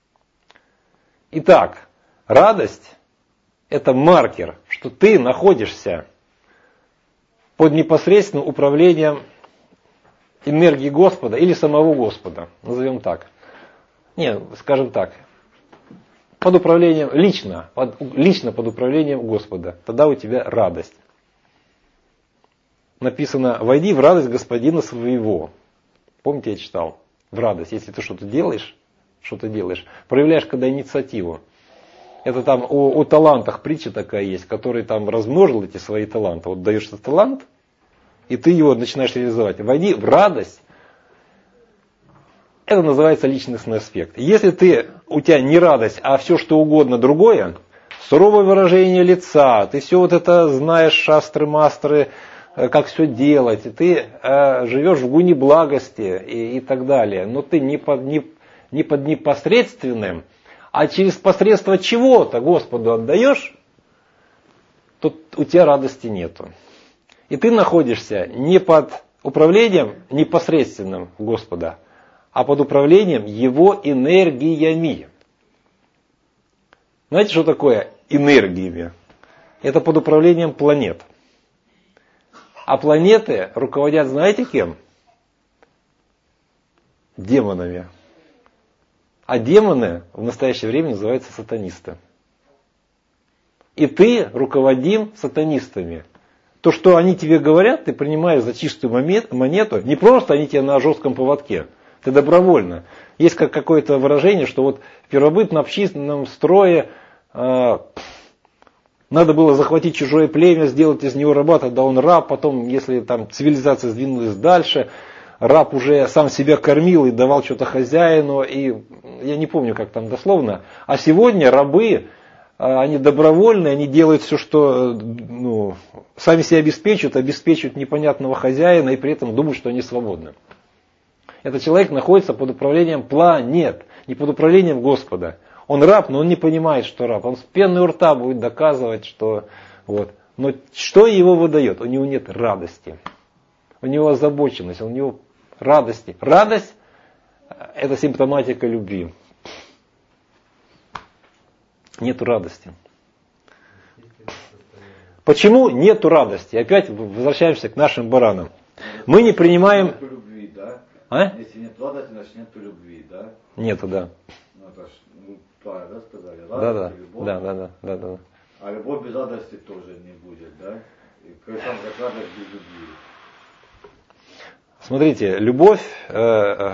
Итак, радость это маркер, что ты находишься под непосредственным управлением энергии Господа или самого Господа, назовем так. Не, скажем так, под управлением, лично, под, лично под управлением Господа. Тогда у тебя радость. Написано, войди в радость Господина своего. Помните, я читал? В радость. Если ты что-то делаешь, что-то делаешь, проявляешь когда инициативу. Это там о, о талантах притча такая есть, который там размножил эти свои таланты. Вот даешь талант, и ты его начинаешь реализовать. Войди в радость. Это называется личностный аспект. Если ты, у тебя не радость, а все что угодно другое, суровое выражение лица, ты все вот это знаешь, шастры-мастры, как все делать, и ты э, живешь в гуне благости и, и так далее, но ты не под, не, не под непосредственным, а через посредство чего-то Господу отдаешь, то у тебя радости нету. И ты находишься не под управлением непосредственным Господа, а под управлением Его энергиями. Знаете, что такое энергиями? Это под управлением планет. А планеты руководят, знаете кем? Демонами. А демоны в настоящее время называются сатанисты. И ты руководим сатанистами. То, что они тебе говорят, ты принимаешь за чистую монету. Не просто они тебе на жестком поводке. Ты добровольно. Есть как какое-то выражение, что вот в первобытно-общественном строе э, надо было захватить чужое племя, сделать из него раба, тогда он раб. Потом, если там цивилизация сдвинулась дальше, раб уже сам себя кормил и давал что-то хозяину. И я не помню, как там дословно. А сегодня рабы, они добровольные, они делают все, что ну, сами себя обеспечивают, обеспечивают непонятного хозяина и при этом думают, что они свободны. Этот человек находится под управлением планет, не под управлением Господа. Он раб, но он не понимает, что раб. Он с пеной у рта будет доказывать, что... Вот. Но что его выдает? У него нет радости. У него озабоченность, у него радости. Радость – это симптоматика любви. Нету радости. Почему нету радости? Опять возвращаемся к нашим баранам. Мы не принимаем... Любви, да? А? Если нет радости, значит нету любви, да? Нету, да. Ну, это ж, ну, правильно, да, сказали? Радость, Да, да, любовь. да, да, да, да, да. А любовь без радости тоже не будет, да? И как там как радость без любви. Смотрите, любовь... Э, э,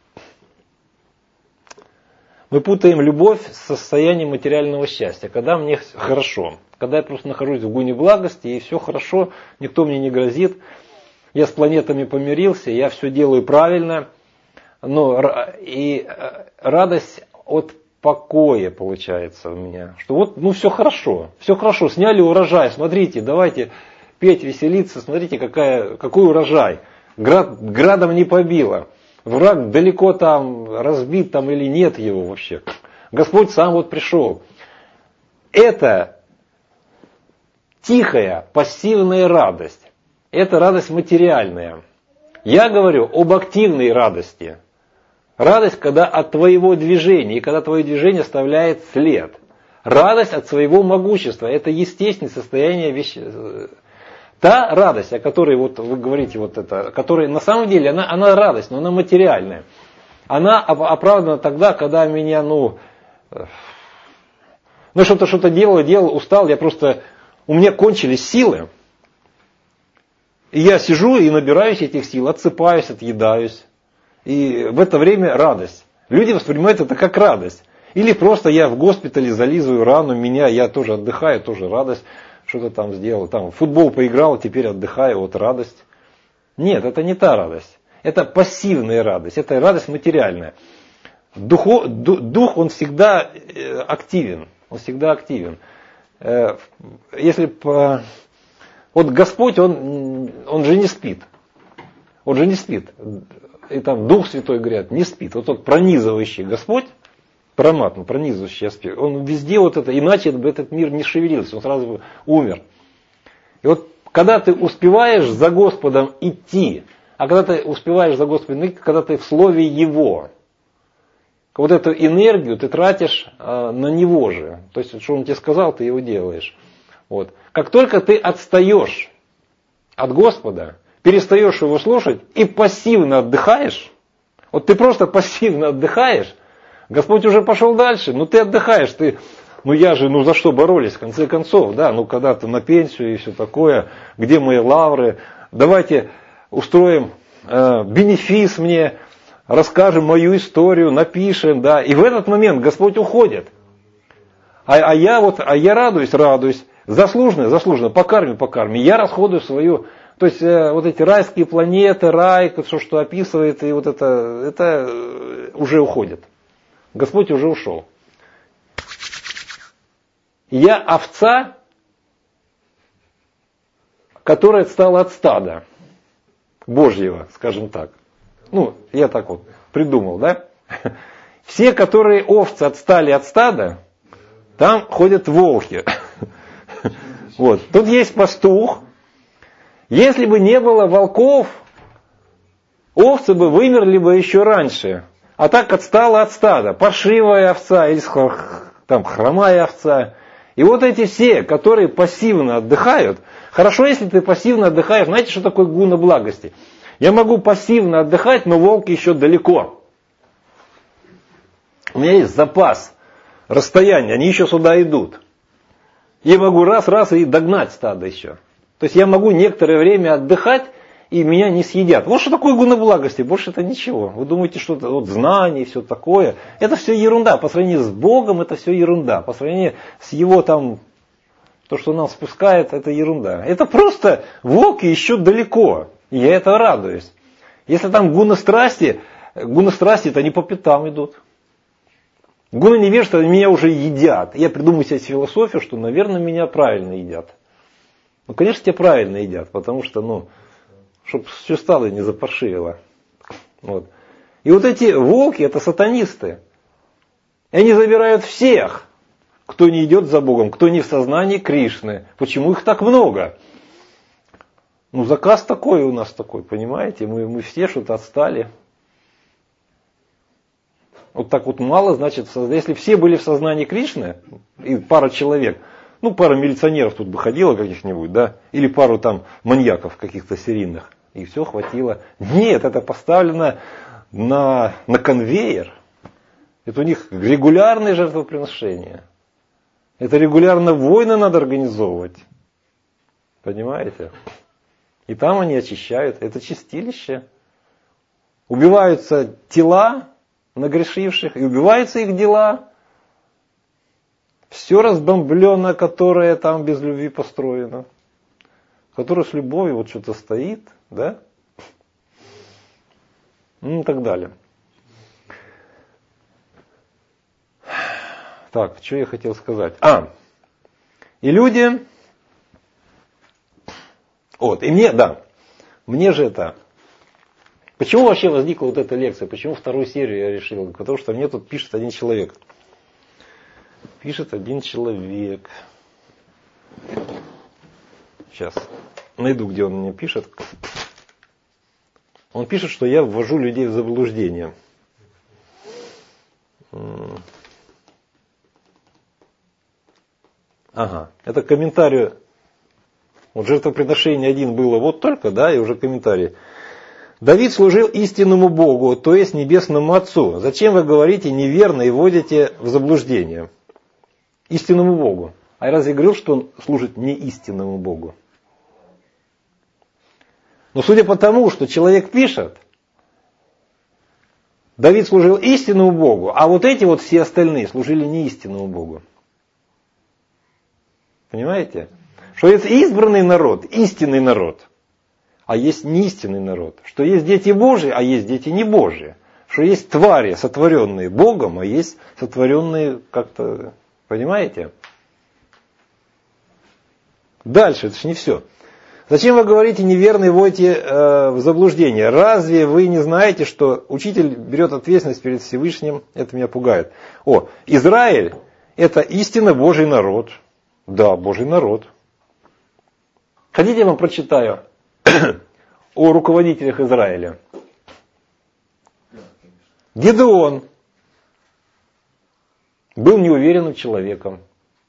мы путаем любовь с состоянием материального счастья. Когда мне хорошо, когда я просто нахожусь в гуне благости, и все хорошо, никто мне не грозит, я с планетами помирился, я все делаю правильно, но и радость от покоя получается у меня. Что вот, ну все хорошо, все хорошо, сняли урожай, смотрите, давайте петь, веселиться, смотрите, какая, какой урожай. Град, градом не побило. Враг далеко там, разбит там или нет его вообще. Господь сам вот пришел. Это тихая, пассивная радость. Это радость материальная. Я говорю об активной радости. Радость, когда от твоего движения, и когда твое движение оставляет след. Радость от своего могущества. Это естественное состояние вещи. Та радость, о которой вот вы говорите, вот это, которая на самом деле, она, она радость, но она материальная. Она оправдана тогда, когда меня, ну, ну что-то что-то делал, делал, устал, я просто, у меня кончились силы. И я сижу и набираюсь этих сил, отсыпаюсь, отъедаюсь. И в это время радость. Люди воспринимают это как радость. Или просто я в госпитале зализываю рану, меня, я тоже отдыхаю, тоже радость. Что-то там сделал, там в футбол поиграл, теперь отдыхаю, вот радость. Нет, это не та радость. Это пассивная радость, это радость материальная. Духу, дух, он всегда активен, он всегда активен. Если по... Вот Господь, он, он же не спит. Он же не спит. И там Дух Святой, говорят, не спит. Вот тот пронизывающий Господь, параматно, пронизывающий аспект, он везде вот это, иначе бы этот мир не шевелился, он сразу бы умер. И вот когда ты успеваешь за Господом идти, а когда ты успеваешь за Господом идти, когда ты в слове Его, вот эту энергию ты тратишь а, на Него же. То есть, что Он тебе сказал, ты его делаешь. Вот. Как только ты отстаешь от Господа, перестаешь Его слушать и пассивно отдыхаешь, вот ты просто пассивно отдыхаешь, Господь уже пошел дальше, ну ты отдыхаешь, ты, ну я же, ну за что боролись, в конце концов, да, ну когда ты на пенсию и все такое, где мои лавры, давайте устроим э, бенефис мне, расскажем мою историю, напишем, да, и в этот момент Господь уходит, а, а я вот, а я радуюсь, радуюсь, заслуженно, заслуженно, по карме, по карме, я расходую свою То есть э, вот эти райские планеты, рай, все, что описывает, и вот это, это уже уходит. Господь уже ушел. Я овца, которая отстала от стада Божьего, скажем так. Ну, я так вот придумал, да? Все, которые овцы отстали от стада, там ходят волки. Вот. Тут есть пастух. Если бы не было волков, овцы бы вымерли бы еще раньше. А так отстала от стада. Паршивая овца или там хромая овца. И вот эти все, которые пассивно отдыхают. Хорошо, если ты пассивно отдыхаешь. Знаете, что такое гуна благости? Я могу пассивно отдыхать, но волки еще далеко. У меня есть запас, расстояние, они еще сюда идут. Я могу раз-раз и догнать стадо еще. То есть я могу некоторое время отдыхать, и меня не съедят. Вот что такое гуна благости, больше это ничего. Вы думаете, что это вот знание и все такое. Это все ерунда. По сравнению с Богом это все ерунда. По сравнению с Его там, то, что нам спускает, это ерунда. Это просто волки еще далеко. И я этого радуюсь. Если там гуна страсти, гуна страсти, то они по пятам идут. Гуна невежества меня уже едят. Я придумаю себе философию, что, наверное, меня правильно едят. Ну, конечно, тебя правильно едят, потому что, ну, чтобы все стало не запаршивило. Вот. И вот эти волки, это сатанисты. И они забирают всех, кто не идет за Богом, кто не в сознании Кришны. Почему их так много? Ну, заказ такой у нас такой, понимаете? Мы, мы все что-то отстали. Вот так вот мало, значит, если все были в сознании Кришны, и пара человек, ну, пара милиционеров тут бы ходила каких-нибудь, да, или пару там маньяков каких-то серийных, и все хватило. Нет, это поставлено на, на конвейер. Это у них регулярные жертвоприношения. Это регулярно войны надо организовывать. Понимаете? И там они очищают. Это чистилище. Убиваются тела нагрешивших, и убиваются их дела. Все разбомблено, которое там без любви построено. Которое с любовью вот что-то стоит, да? Ну и так далее. Так, что я хотел сказать? А, и люди... Вот, и мне, да, мне же это... Почему вообще возникла вот эта лекция? Почему вторую серию я решил? Потому что мне тут пишет один человек. Пишет один человек. Сейчас найду, где он мне пишет. Он пишет, что я ввожу людей в заблуждение. Ага, это комментарий. Вот жертвоприношение один было вот только, да, и уже комментарий. Давид служил истинному Богу, то есть небесному Отцу. Зачем вы говорите неверно и вводите в заблуждение? Истинному Богу. А я разве говорил, что он служит не истинному Богу? Но судя по тому, что человек пишет, Давид служил истинному Богу, а вот эти вот все остальные служили не истинному Богу. Понимаете? Что есть избранный народ, истинный народ. А есть неистинный народ. Что есть дети Божьи, а есть дети не Божьи. Что есть твари, сотворенные Богом, а есть сотворенные как-то... Понимаете? Дальше, это же не все. Зачем вы говорите неверно и вводите э, в заблуждение? Разве вы не знаете, что учитель берет ответственность перед Всевышним? Это меня пугает. О, Израиль это истинно Божий народ. Да, Божий народ. Хотите, я вам прочитаю о руководителях Израиля? Гедеон был неуверенным человеком.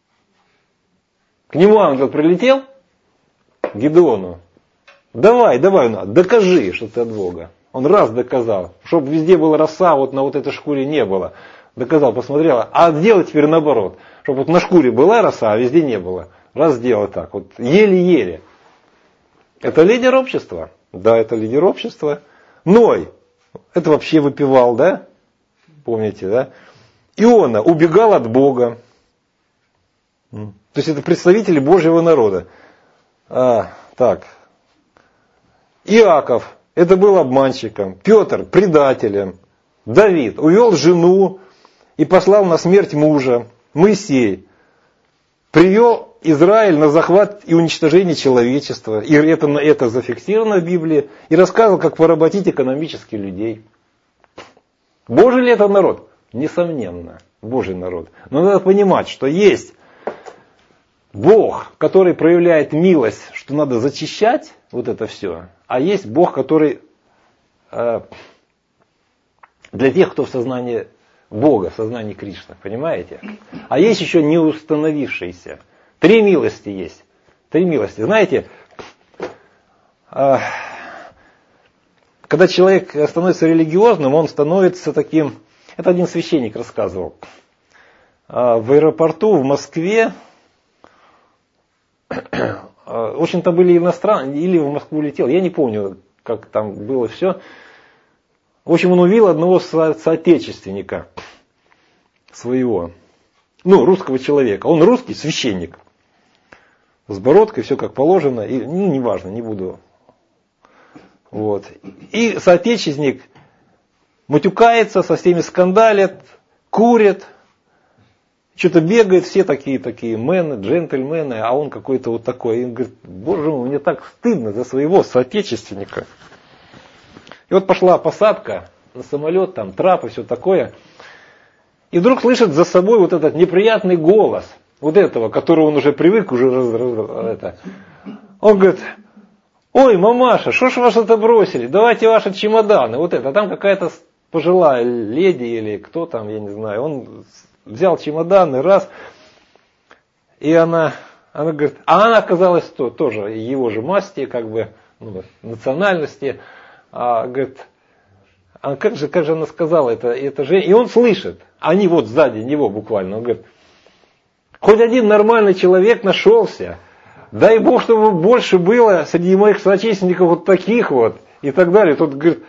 К нему ангел прилетел, к Гедеону. Давай, давай, докажи, что ты от Бога. Он раз доказал, чтобы везде была роса, вот на вот этой шкуре не было. Доказал, посмотрел, а сделай теперь наоборот. Чтобы вот на шкуре была роса, а везде не было. Раз сделай так, вот еле-еле. Это лидер общества. Да, это лидер общества. Ной, это вообще выпивал, да? Помните, да? Иона убегал от Бога. То есть это представители Божьего народа. А, так. Иаков, это был обманщиком. Петр, предателем. Давид увел жену и послал на смерть мужа. Моисей привел Израиль на захват и уничтожение человечества. И это, это зафиксировано в Библии. И рассказывал, как поработить экономически людей. Божий ли это народ? Несомненно, Божий народ. Но надо понимать, что есть Бог, который проявляет милость, что надо зачищать вот это все. А есть Бог, который э, для тех, кто в сознании Бога, в сознании Кришны. Понимаете? А есть еще не установившиеся. Три милости есть. Три милости. Знаете, э, когда человек становится религиозным, он становится таким... Это один священник рассказывал. Э, в аэропорту в Москве в общем-то были иностранцы, или в Москву летел, я не помню, как там было все. В общем, он увидел одного со- соотечественника своего, ну, русского человека. Он русский священник, с бородкой, все как положено, и, ну, неважно, не буду. Вот. И соотечественник матюкается, со всеми скандалит, курит, что-то бегает, все такие-такие мены, джентльмены, а он какой-то вот такой. И он говорит, боже мой, мне так стыдно за своего соотечественника. И вот пошла посадка на самолет, там трап и все такое. И вдруг слышит за собой вот этот неприятный голос, вот этого, которого он уже привык, уже раз, раз, это. Он говорит, ой, мамаша, что ж вас это бросили, давайте ваши чемоданы, вот это. А там какая-то пожилая леди или кто там, я не знаю, он... Взял чемоданы, раз, и она, она говорит, а она оказалась то, тоже его же масти, как бы, ну, национальности, а, говорит, а как же, как же она сказала, это, это же, и он слышит, они вот сзади него буквально, он говорит, хоть один нормальный человек нашелся, дай Бог, чтобы больше было среди моих соотечественников вот таких вот, и так далее. Тот говорит,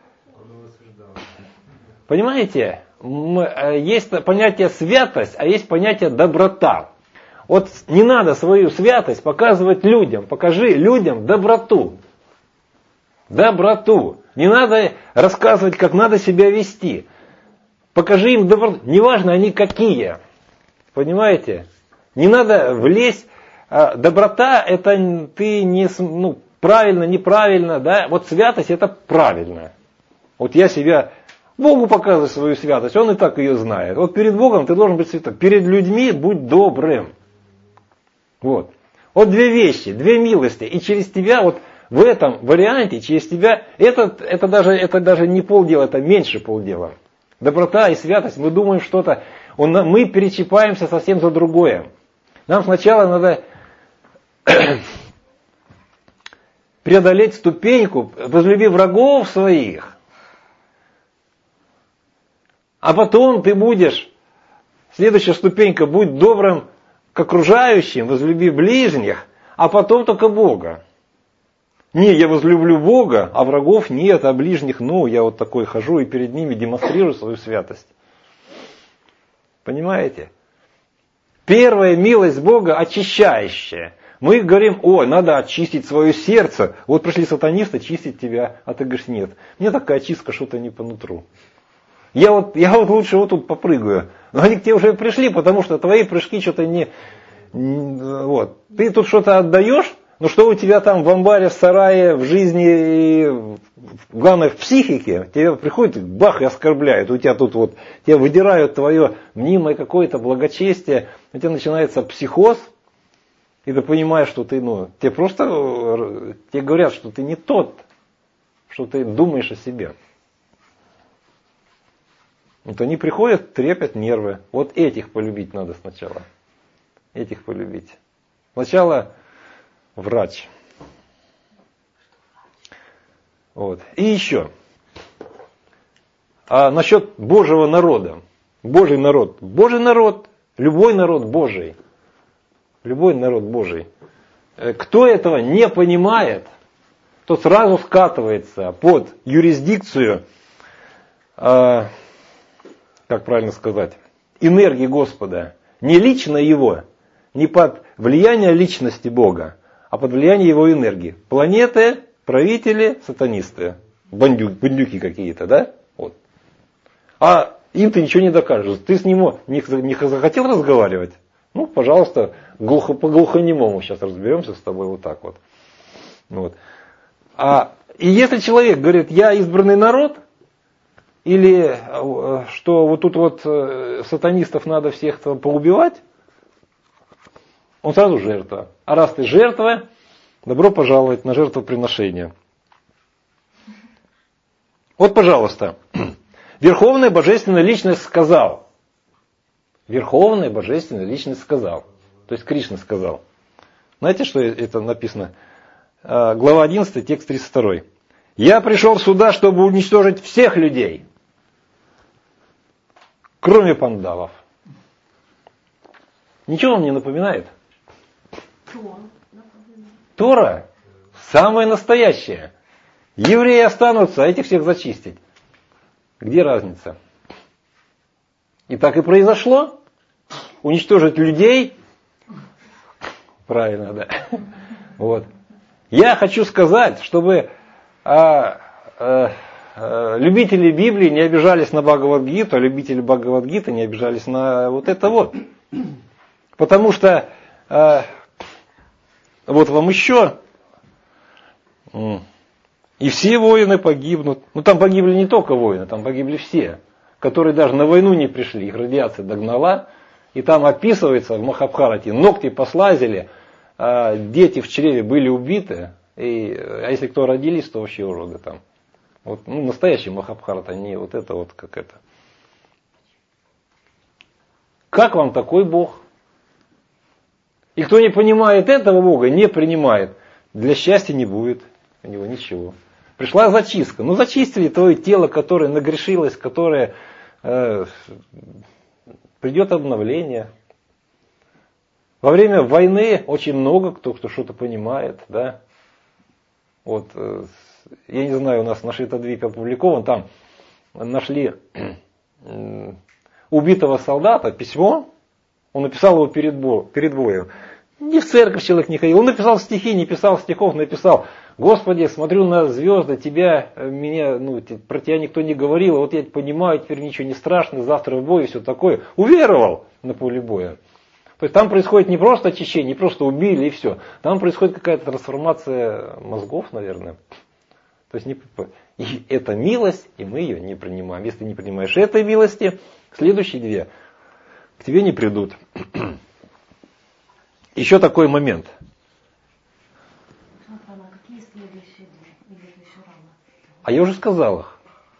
понимаете? Есть понятие святость, а есть понятие доброта. Вот не надо свою святость показывать людям. Покажи людям доброту. Доброту. Не надо рассказывать, как надо себя вести. Покажи им доброту. Неважно, они какие. Понимаете? Не надо влезть. Доброта это ты не, ну, правильно, неправильно. Да? Вот святость это правильно. Вот я себя... Богу показывай свою святость, Он и так ее знает. Вот перед Богом ты должен быть святым. Перед людьми будь добрым. Вот. Вот две вещи, две милости. И через тебя, вот в этом варианте, через тебя, это, это, даже, это даже не полдела, это меньше полдела. Доброта и святость, мы думаем что-то, он, мы перечипаемся совсем за другое. Нам сначала надо преодолеть ступеньку, возлюби врагов своих. А потом ты будешь, следующая ступенька, будь добрым к окружающим, возлюби ближних, а потом только Бога. Не, я возлюблю Бога, а врагов нет, а ближних, ну, я вот такой хожу и перед ними демонстрирую свою святость. Понимаете? Первая милость Бога очищающая. Мы говорим, ой, надо очистить свое сердце. Вот пришли сатанисты чистить тебя, а ты говоришь, нет, мне такая чистка что-то не по нутру. Я вот, я вот лучше вот тут попрыгаю. Но они к тебе уже пришли, потому что твои прыжки что-то не... Вот. Ты тут что-то отдаешь, но что у тебя там в амбаре, в сарае, в жизни, главное в психике, тебе приходят, бах, и оскорбляют. У тебя тут вот, тебя выдирают твое мнимое какое-то благочестие, у тебя начинается психоз, и ты понимаешь, что ты, ну, тебе просто, тебе говорят, что ты не тот, что ты думаешь о себе. Вот они приходят, трепят нервы. Вот этих полюбить надо сначала. Этих полюбить. Сначала врач. Вот. И еще. А насчет Божьего народа. Божий народ. Божий народ. Любой народ Божий. Любой народ Божий. Кто этого не понимает, тот сразу скатывается под юрисдикцию, как правильно сказать, энергии Господа. Не лично Его, не под влияние личности Бога, а под влияние Его энергии. Планеты, правители сатанисты, бандюк, бандюки какие-то, да? Вот. А им ты ничего не докажешь. Ты с ним не, не захотел разговаривать? Ну, пожалуйста, глухо, по глухонемому сейчас разберемся с тобой вот так вот. Вот. А, и если человек говорит, я избранный народ, или что вот тут вот сатанистов надо всех поубивать, он сразу жертва. А раз ты жертва, добро пожаловать на жертвоприношение. Вот, пожалуйста, Верховная Божественная Личность сказал. Верховная Божественная Личность сказал. То есть Кришна сказал. Знаете, что это написано? Глава одиннадцатая, текст тридцать два. «Я пришел сюда, чтобы уничтожить всех людей, кроме пандавов». Ничего вам не напоминает? Тора самое настоящее. Евреи останутся, а этих всех зачистить. Где разница? И так и произошло. Уничтожить людей. Правильно, да. Вот. Я хочу сказать, чтобы а, а, а, любители Библии не обижались на Бхагавад-гиту, а любители Бхагавад-гиты не обижались на вот это вот. Потому что а, вот вам еще, и все воины погибнут. Ну там погибли не только воины, там погибли все, которые даже на войну не пришли, их радиация догнала. И там описывается в Махабхарате, ногти послазили, а дети в чреве были убиты, и, а если кто родились, то вообще уроды там. Вот, ну, настоящий Махабхарат, а не вот это вот как это. Как вам такой Бог? И кто не понимает этого Бога, не принимает, для счастья не будет у него ничего. Пришла зачистка. Ну зачистили твое тело, которое нагрешилось, которое э, придет обновление. Во время войны очень много кто, кто что-то понимает, да. Вот, э, я не знаю, у нас на Швитодвипе опубликован, там нашли э, убитого солдата, письмо. Он написал его перед, бо, перед боем. Ни в церковь человек не ходил. Он написал стихи, не писал стихов, написал: Господи, смотрю на звезды, тебя, меня, ну, про тебя никто не говорил, вот я понимаю, теперь ничего не страшно, завтра в бой и все такое. Уверовал на поле боя. То есть там происходит не просто очищение, не просто убили и все. Там происходит какая-то трансформация мозгов, наверное. То есть не, и это милость, и мы ее не принимаем. Если ты не принимаешь этой милости, следующие две к тебе не придут. Еще такой момент. А я уже сказал их.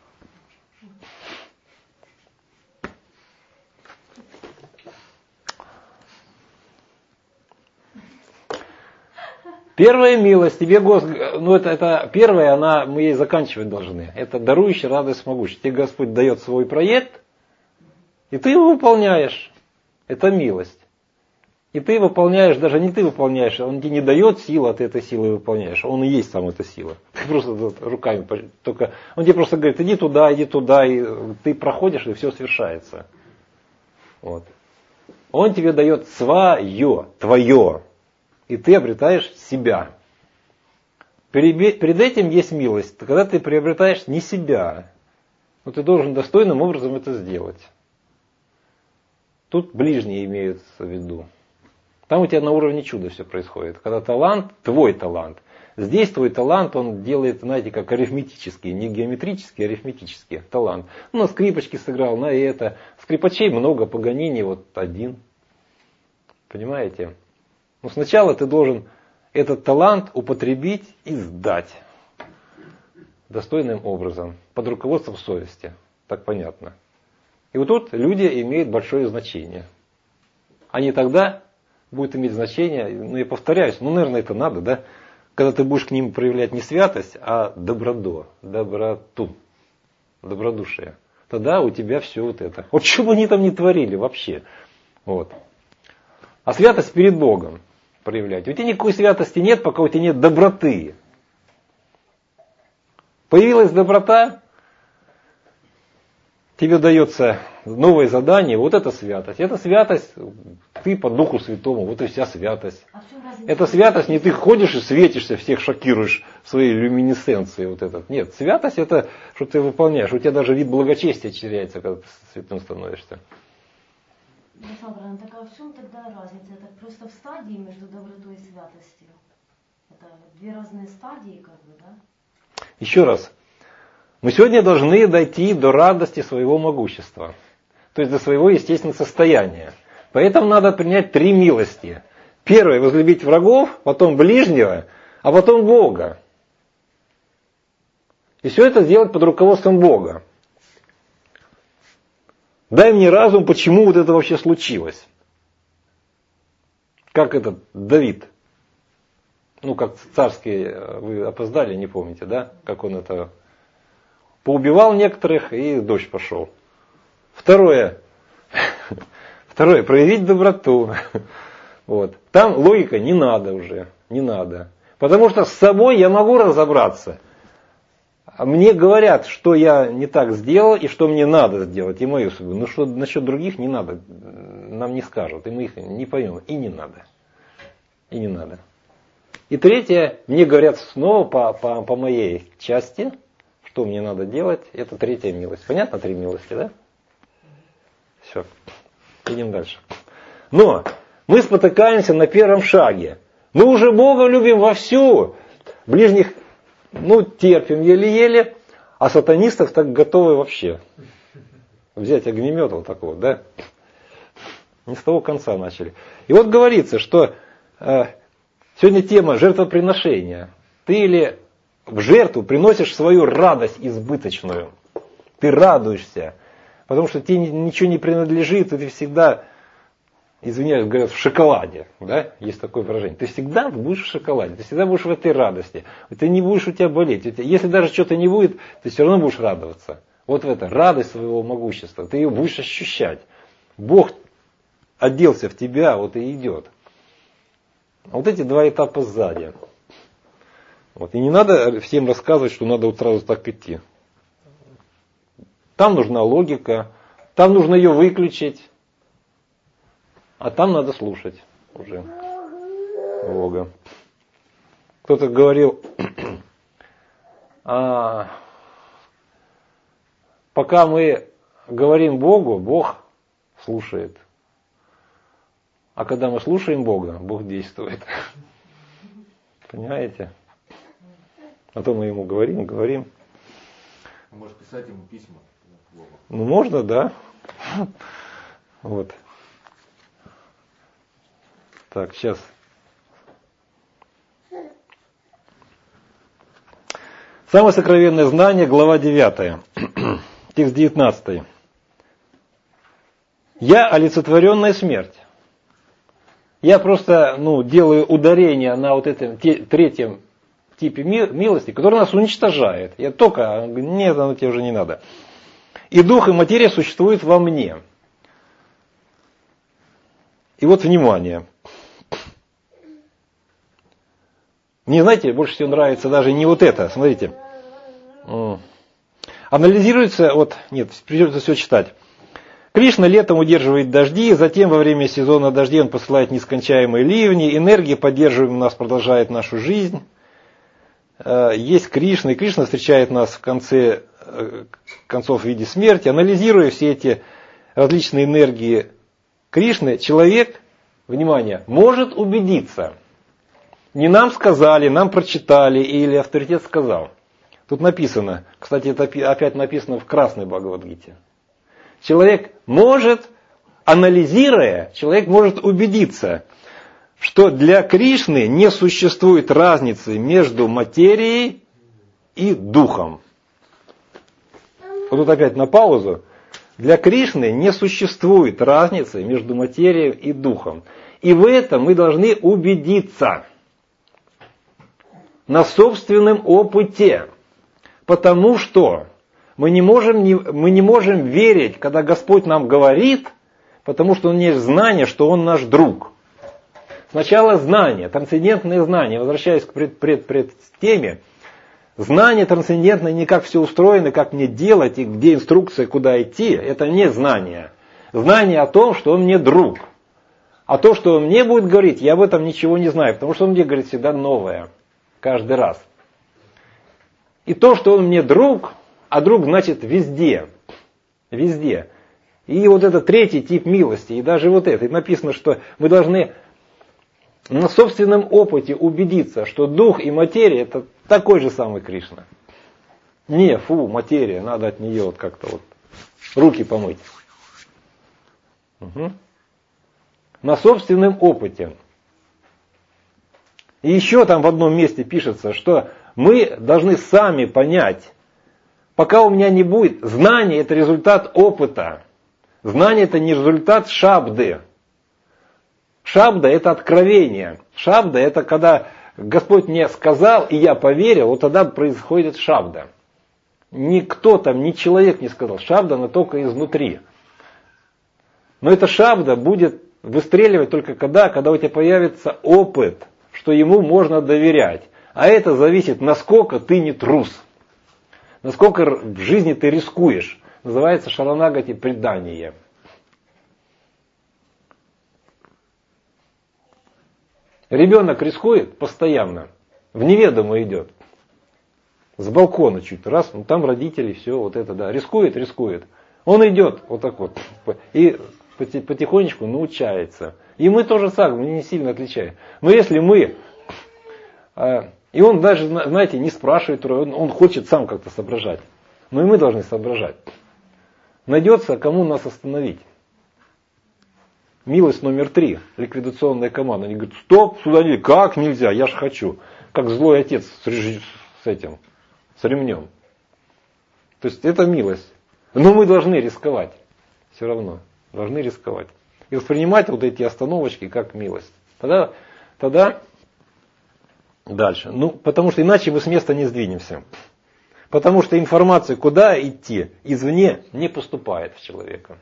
Первая милость тебе, Господь, ну это, это первая, она, мы ей заканчивать должны. Это дарующий радость могущий. Тебе Господь дает свой проект, и ты его выполняешь. Это милость. И ты выполняешь, даже не ты выполняешь, он тебе не дает силу, а ты этой силой выполняешь. Он и есть сам эта сила. Ты просто руками, только он тебе просто говорит, иди туда, иди туда, и ты проходишь, и все совершается. Вот. Он тебе дает свое, твое, и ты обретаешь себя. Перед этим есть милость, когда ты приобретаешь не себя, но ты должен достойным образом это сделать. Тут ближние имеются в виду. Там у тебя на уровне чуда все происходит. Когда талант, твой талант. Здесь твой талант, он делает, знаете, как арифметический, не геометрический, а арифметический талант. Ну, на скрипочке сыграл, на это. Скрипачей много, Паганини вот один. Понимаете? Но сначала ты должен этот талант употребить и сдать. Достойным образом. Под руководством совести. Так понятно. И вот тут люди имеют большое значение. Они тогда будет иметь значение, ну я повторяюсь, ну наверное это надо, да, когда ты будешь к ним проявлять не святость, а добродо, доброту, добродушие. Тогда у тебя все вот это. Вот что бы они там ни творили вообще. Вот. А святость перед Богом проявлять. У тебя никакой святости нет, пока у тебя нет доброты. Появилась доброта, тебе дается новое задание, вот это святость. Эта святость ты по Духу Святому, вот и вся святость. А в чем разница? Это святость не ты ходишь и светишься, всех шокируешь своей люминесценцией. Вот этот. Нет, святость это, что ты выполняешь. У тебя даже вид благочестия теряется, когда ты святым становишься. Александр, так а в чем тогда разница? Это просто в стадии между добротой и святостью? Это две разные стадии, как бы, да? Еще раз. Мы сегодня должны дойти до радости своего могущества. То есть до своего естественного состояния. Поэтому надо принять три милости. Первое, возлюбить врагов, потом ближнего, а потом Бога. И все это сделать под руководством Бога. Дай мне разум, почему вот это вообще случилось. Как этот Давид. Ну, как царские, вы опоздали, не помните, да? Как он это... Поубивал некоторых, и дождь пошел. Второе. Второе, проявить доброту. Вот. Там логика не надо уже. Не надо. Потому что с собой я могу разобраться. Мне говорят, что я не так сделал и что мне надо сделать, и мою судьбу. Но что насчет других не надо. Нам не скажут, и мы их не поймем. И не надо. И не надо. И третье, мне говорят снова по, по, по моей части, что мне надо делать, это третья милость. Понятно, три милости, да? Все. Идем дальше. Но мы спотыкаемся на первом шаге. Мы уже Бога любим вовсю. Ближних, ну, терпим еле-еле, а сатанистов так готовы вообще. Взять огнемет вот такого, да? Не с того конца начали. И вот говорится, что э, сегодня тема жертвоприношения. Ты или в жертву приносишь свою радость избыточную. Ты радуешься. Потому что тебе ничего не принадлежит, и ты всегда, извиняюсь, говорят, в шоколаде. Да? Есть такое выражение. Ты всегда будешь в шоколаде, ты всегда будешь в этой радости. Ты не будешь у тебя болеть. Если даже что-то не будет, ты все равно будешь радоваться. Вот в это радость своего могущества. Ты ее будешь ощущать. Бог оделся в тебя, вот и идет. Вот эти два этапа сзади. Вот. И не надо всем рассказывать, что надо вот сразу так идти. Там нужна логика, там нужно ее выключить, а там надо слушать уже Бога. Кто-то говорил, а, пока мы говорим Богу, Бог слушает. А когда мы слушаем Бога, Бог действует. Понимаете? А то мы ему говорим, говорим. Может писать ему письма. Ну, можно, да. Вот. Так, сейчас. Самое сокровенное знание, глава девятая, текст девятнадцатый. Я олицетворенная смерть. Я просто ну, делаю ударение на вот этом те, третьем типе милости, который нас уничтожает. Я только, нет, оно тебе уже не надо. И дух, и материя существуют во мне. И вот внимание. Мне, знаете, больше всего нравится даже не вот это. Смотрите. Анализируется, вот, нет, придется все читать. Кришна летом удерживает дожди, затем во время сезона дождей он посылает нескончаемые ливни, энергия, поддерживаемая нас, продолжает нашу жизнь. Есть Кришна, и Кришна встречает нас в конце концов в виде смерти. Анализируя все эти различные энергии Кришны, человек, внимание, может убедиться. Не нам сказали, нам прочитали или авторитет сказал. Тут написано, кстати, это опять написано в Красной Бхагавад-гите. Человек может, анализируя, человек может убедиться, что для Кришны не существует разницы между материей и духом. Вот тут опять на паузу. Для Кришны не существует разницы между материей и духом. И в этом мы должны убедиться на собственном опыте. Потому что мы не можем, не, мы не можем верить, когда Господь нам говорит, потому что у него есть знание, что Он наш друг. Сначала знание, трансцендентные знания. Возвращаясь к пред, пред, пред теме, знание трансцендентное не как все устроено, как мне делать и где инструкция, куда идти. Это не знание. Знание о том, что Он мне друг. А то, что он мне будет говорить, я об этом ничего не знаю, потому что он мне говорит всегда новое, каждый раз. И то, что он мне друг, а друг значит везде, везде. И вот это третий тип милости, и даже вот это, и написано, что мы должны на собственном опыте убедиться, что дух и материя это такой же самый Кришна. Не, фу, материя, надо от нее вот как-то вот руки помыть. Угу. На собственном опыте. И еще там в одном месте пишется, что мы должны сами понять, пока у меня не будет, знание это результат опыта. Знание это не результат шабды. Шабда это откровение. Шабда это когда Господь мне сказал, и я поверил, вот тогда происходит шабда. Никто там, ни человек не сказал. Шабда, она только изнутри. Но эта шабда будет выстреливать только когда, когда у тебя появится опыт, что ему можно доверять. А это зависит, насколько ты не трус. Насколько в жизни ты рискуешь. Называется шаранагати предание. Ребенок рискует постоянно. В неведомо идет. С балкона чуть раз, ну там родители, все, вот это, да. Рискует, рискует. Он идет вот так вот. И потихонечку научается. И мы тоже так, мы не сильно отличаем. Но если мы... И он даже, знаете, не спрашивает, он, он хочет сам как-то соображать. Но и мы должны соображать. Найдется, кому нас остановить. Милость номер три, ликвидационная команда. Они говорят, стоп, сюда не, как нельзя, я же хочу. Как злой отец с, реж... с этим, с ремнем. То есть это милость. Но мы должны рисковать. Все равно. Должны рисковать. И воспринимать вот эти остановочки как милость. Тогда, тогда дальше. Ну, потому что иначе мы с места не сдвинемся. Потому что информация, куда идти, извне не поступает в человека.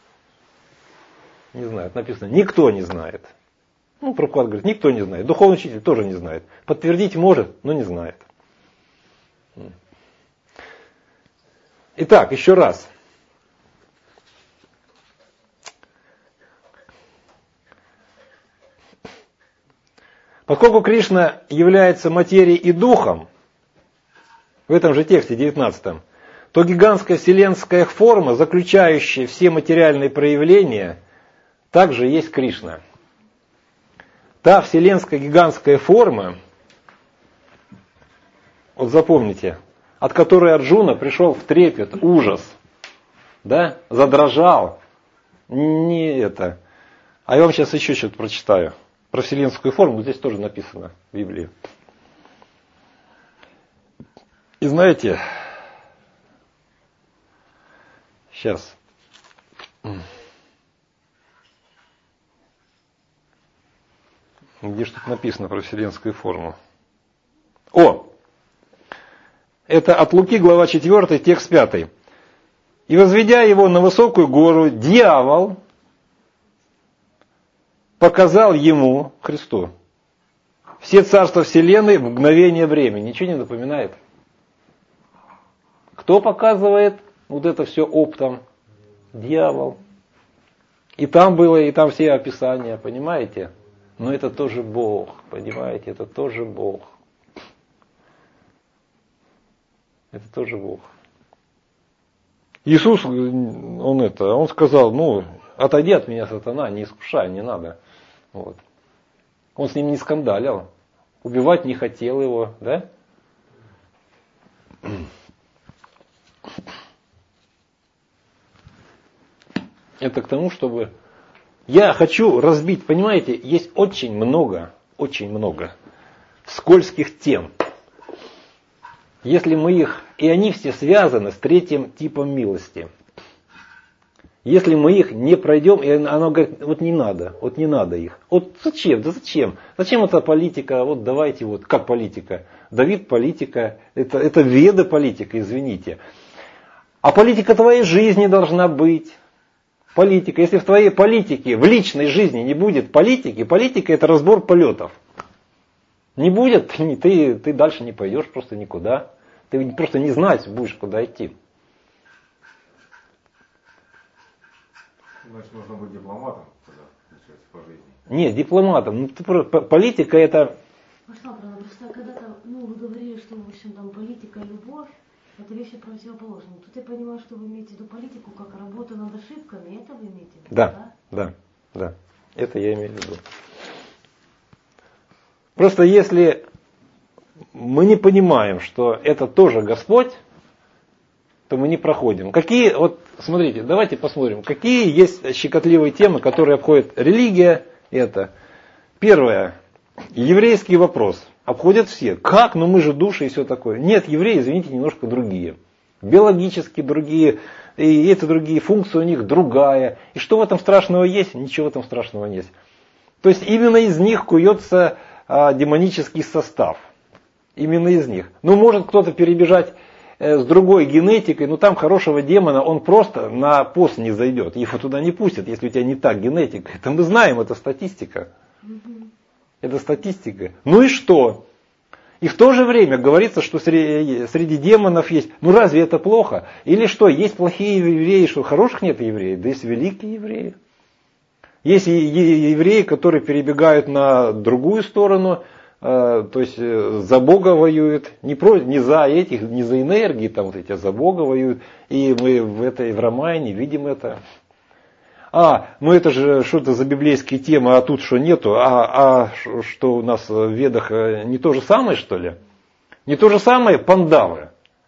Не знает, написано, никто не знает. Ну, Прабхупада говорит, никто не знает. Духовный учитель тоже не знает. Подтвердить может, но не знает. Итак, еще раз. Поскольку Кришна является материей и духом, в этом же тексте девятнадцатом, то гигантская вселенская форма, заключающая все материальные проявления, также есть Кришна. Та вселенская гигантская форма, вот запомните, от которой Арджуна пришел в трепет, ужас, да, задрожал, не это. А я вам сейчас еще что-то прочитаю. Про вселенскую форму здесь тоже написано в Библии. И знаете, сейчас. Где что-то написано про вселенскую форму. О! Это от Луки, глава четвёртая, текст пятый. И возведя его на высокую гору, дьявол показал ему, Христу, все царства вселенной в мгновение времени. Ничего не напоминает? Кто показывает вот это все оптом? Дьявол. И там было, и там все описания, понимаете? Но это тоже Бог, понимаете? Это тоже Бог. Это тоже Бог. Иисус, он это, он сказал, ну, отойди от меня, сатана, не искушай, не надо. Вот. Он с ним не скандалил, убивать не хотел его, да? Это к тому, чтобы... Я хочу разбить, понимаете, есть очень много, очень много скользких тем. Если мы их, и они все связаны с третьим типом милости. Если мы их не пройдем, и оно говорит, вот не надо, вот не надо их. Вот зачем, да зачем? Зачем эта политика, вот давайте вот, как политика? Давид политика, это, это веды политика, извините. А политика твоей жизни должна быть. Политика. Если в твоей политике, в личной жизни не будет политики, политика это разбор полетов. Не будет, ты, ты, ты дальше не пойдешь просто никуда. Ты просто не знать будешь, куда идти. Значит, нужно быть дипломатом тогда, получается, по жизни. Нет, дипломатом. Ну, ты, политика это... Пошла, правда, просто когда-то, ну, вы говорили, что, в общем, там политика и любовь, это вещи противоположные. Тут я понимаю, что вы имеете в виду политику как работу над ошибками, это вы имеете в виду, да? Да, да, да. Это я имею в виду. Просто если мы не понимаем, что это тоже Господь, то мы не проходим. Какие, вот смотрите, давайте посмотрим, какие есть щекотливые темы, которые обходит религия. Это первое, еврейский вопрос. Обходят все. Как? Ну мы же души и все такое. Нет, евреи, извините, немножко другие. Биологически другие, и эти другие, функции у них другая. И что в этом страшного есть? Ничего в этом страшного нет. То есть именно из них куется а, демонический состав. Именно из них. Ну может кто-то перебежать э, с другой генетикой, но там хорошего демона, он просто на пост не зайдет. Его туда не пустят, если у тебя не так генетика. Это мы знаем, это статистика. Это статистика. Ну и что? И в то же время говорится, что среди, среди демонов есть. Ну разве это плохо? Или что? Есть плохие евреи, что хороших нет евреев? Да есть великие евреи. Есть евреи, которые перебегают на другую сторону, э, то есть за Бога воюют. Не, про, не за этих, не за энергии, там вот эти, а за Бога воюют. И мы в этой в Рамайне видим это. А, ну это же что-то за библейские темы, а тут что нету, а, а что у нас в Ведах не то же самое, что ли? Не то же самое пандавы.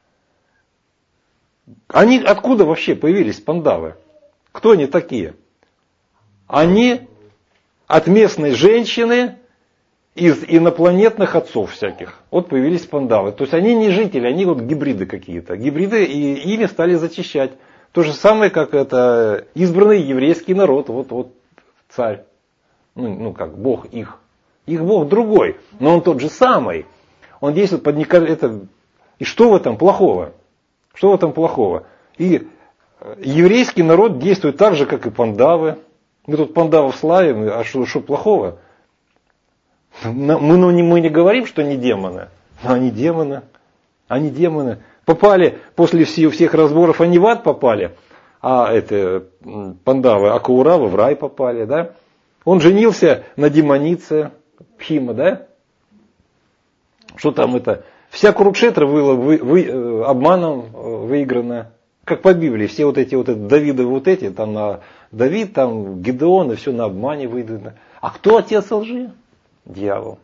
Они откуда вообще появились, пандавы? Кто они такие? Они от местной женщины из инопланетных отцов всяких. Вот появились пандавы. То есть они не жители, они вот гибриды какие-то. Гибриды, и ими стали зачищать. То же самое, как это избранный еврейский народ, вот, вот царь, ну, ну как, Бог их. Их Бог другой, но он тот же самый. Он действует под это. И что в этом плохого? Что в этом плохого? И еврейский народ действует так же, как и пандавы. Мы тут пандавов славим, а что, что плохого? Мы, ну, не, мы не говорим, что они демоны, но они демоны. Они демоны. Попали, после всех разборов они в ад попали, а это пандавы, Акауравы в рай попали, да? Он женился на демонице, Пхима, да? Что там это? Вся Курукшетра была вы, вы, обманом выиграна. Как по Библии, все вот эти вот это, Давиды, вот эти, там на Давид, там Гедеон, и все на обмане выиграно. А кто отец лжи? Дьявол.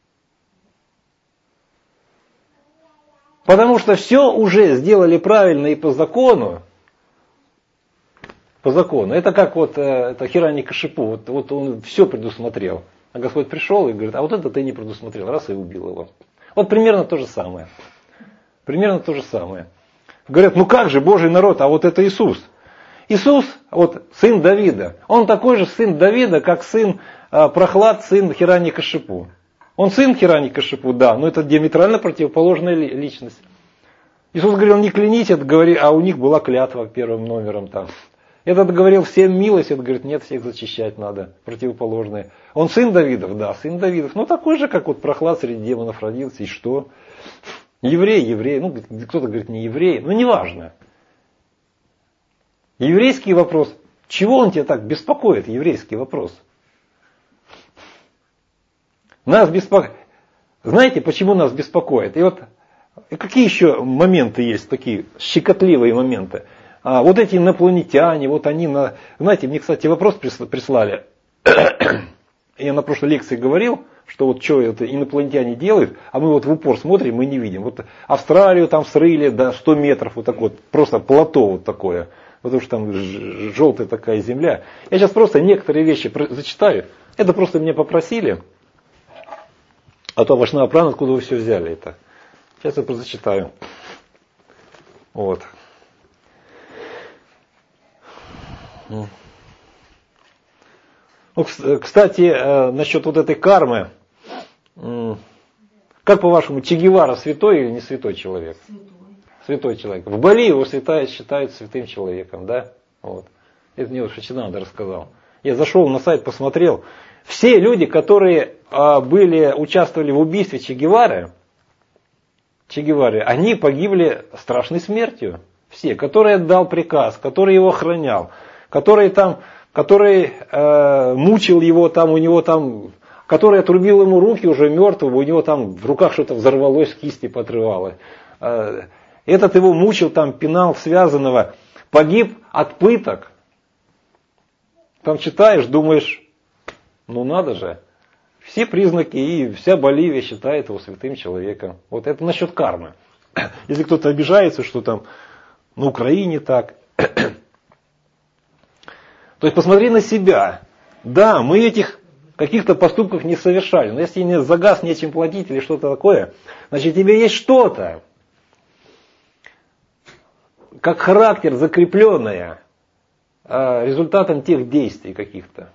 Потому что все уже сделали правильно и по закону. По закону. Это как вот это Хирани Кашипу. Вот, вот он все предусмотрел. А Господь пришел и говорит, а вот это ты не предусмотрел. Раз и убил его. Вот примерно то же самое. Примерно то же самое. Говорят, ну как же Божий народ, а вот это Иисус. Иисус, вот сын Давида. Он такой же сын Давида, как сын Прохлад, сын Хирани Кашипу. Он сын Хирани Кашипу, да, но это диаметрально противоположная личность. Иисус говорил, не клянись, это говори, а у них была клятва первым номером там. Этот говорил, всем милость, этот говорит, нет, всех зачищать надо, противоположные. Он сын Давидов, да, сын Давидов, ну такой же, как вот Прохлад среди демонов родился, и что? Еврей, еврей, ну кто-то говорит, не еврей, ну неважно. Еврейский вопрос, чего он тебя так беспокоит, еврейский вопрос? Нас беспокоит. Знаете, почему нас беспокоит? И вот и какие еще моменты есть, такие щекотливые моменты? А, вот эти инопланетяне, вот они на... Знаете, мне, кстати, вопрос прислали. Я на прошлой лекции говорил, что вот что это инопланетяне делают, а мы вот в упор смотрим, мы не видим. Вот Австралию там срыли до ста метров, вот так вот, просто плато вот такое. Потому что там желтая такая земля. Я сейчас просто некоторые вещи зачитаю. Это просто меня попросили. А то Вашнава Прана, откуда вы все взяли это? Сейчас я просто зачитаю. Вот. Ну, кстати, насчет вот этой кармы. Как по-вашему, Че Гевара святой или не святой человек? Святой. Святой человек. В Бали его считают, считают святым человеком, да? Вот. Это мне уже Шичинанда рассказал. Я зашел на сайт, посмотрел. Все люди, которые а, были, участвовали в убийстве Че Гевары, Че Гевары, они погибли страшной смертью. Все, который отдал приказ, который его охранял, который там который э, мучил его, там у него там, который отрубил ему руки уже мертвого, у него там в руках что-то взорвалось, кисти поотрывало. Э, этот его мучил, там пинал связанного, погиб от пыток. Там читаешь, думаешь, ну надо же. Все признаки и вся Боливия считает его святым человеком. Вот это насчет кармы. Если кто-то обижается, что там на Украине так. То есть посмотри на себя. Да, мы этих каких-то поступков не совершали. Но если не за газ нечем платить или что-то такое, значит тебе есть что-то. Как характер закрепленное результатом тех действий каких-то.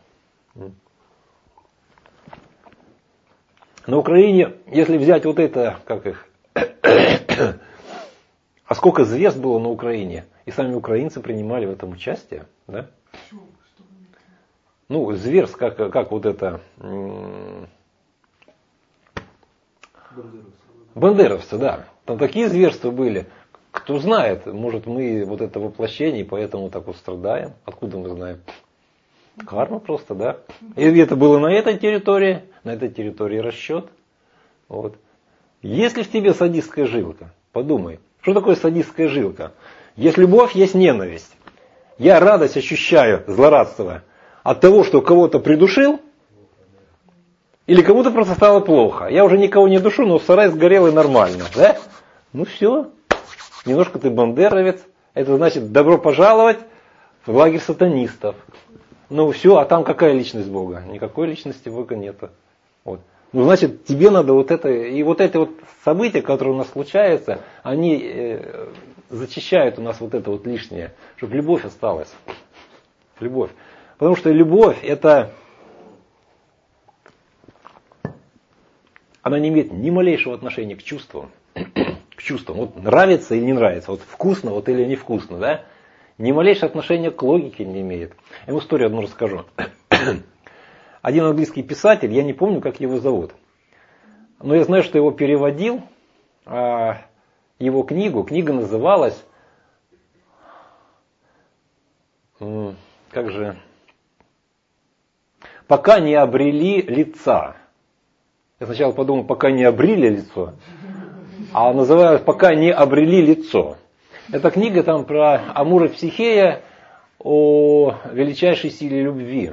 На Украине, если взять вот это, как их, а сколько зверств было на Украине, и сами украинцы принимали в этом участие, да? Ну, зверств, как, как вот это, бандеровцы, да, там такие зверства были, кто знает, может мы вот это воплощение, поэтому так вот страдаем, откуда мы знаем? Карма просто, да. И это было на этой территории, на этой территории расчет. Вот. Если в тебе садистская жилка, подумай, что такое садистская жилка? Есть любовь, есть ненависть. Я радость ощущаю, злорадство, от того, что кого-то придушил, или кому-то просто стало плохо. Я уже никого не душу, но сарай сгорел и нормально. Да? Ну все, немножко ты бандеровец, это значит добро пожаловать в лагерь сатанистов. Ну все, а там какая личность Бога? Никакой личности Бога нету. Вот. Ну значит, тебе надо вот это, и вот эти вот события, которые у нас случаются, они э, зачищают у нас вот это вот лишнее, чтобы любовь осталась. Любовь. Потому что любовь это, она не имеет ни малейшего отношения к чувствам. К чувствам. Вот нравится или не нравится, вот вкусно вот или невкусно, да? Ни малейшего отношения к логике не имеет. Я вам историю одну расскажу. Один английский писатель, я не помню, как его зовут. Но я знаю, что его переводил, его книгу. Книга называлась, как же, «Пока не обрели лица». Я сначала подумал, пока не обрели лицо, а называлась «Пока не обрели лицо». Эта книга там про Амура Психея, о величайшей силе любви.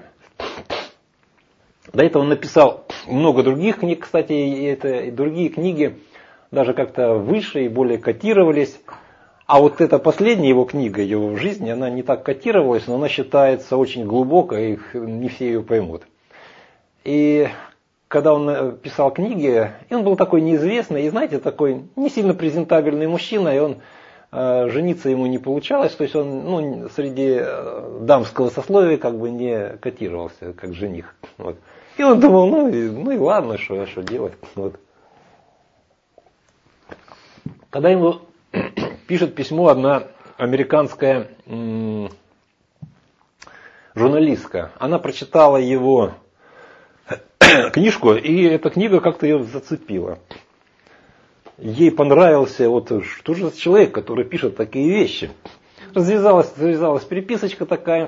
До этого он написал много других книг, кстати, и, это, и другие книги даже как-то выше и более котировались. А вот эта последняя его книга, его в жизни, она не так котировалась, но она считается очень глубокой, и не все ее поймут. И когда он писал книги, и он был такой неизвестный, и знаете, такой не сильно презентабельный мужчина, и он жениться ему не получалось, то есть он ну, среди дамского сословия как бы не котировался как жених. Вот. И он думал, ну и, ну и ладно, что, что делать. Вот. Когда ему пишет письмо одна американская м- журналистка, она прочитала его книжку, и эта книга как-то ее зацепила. Ей понравился, вот что же за человек, который пишет такие вещи. Развязалась, развязалась переписочка такая.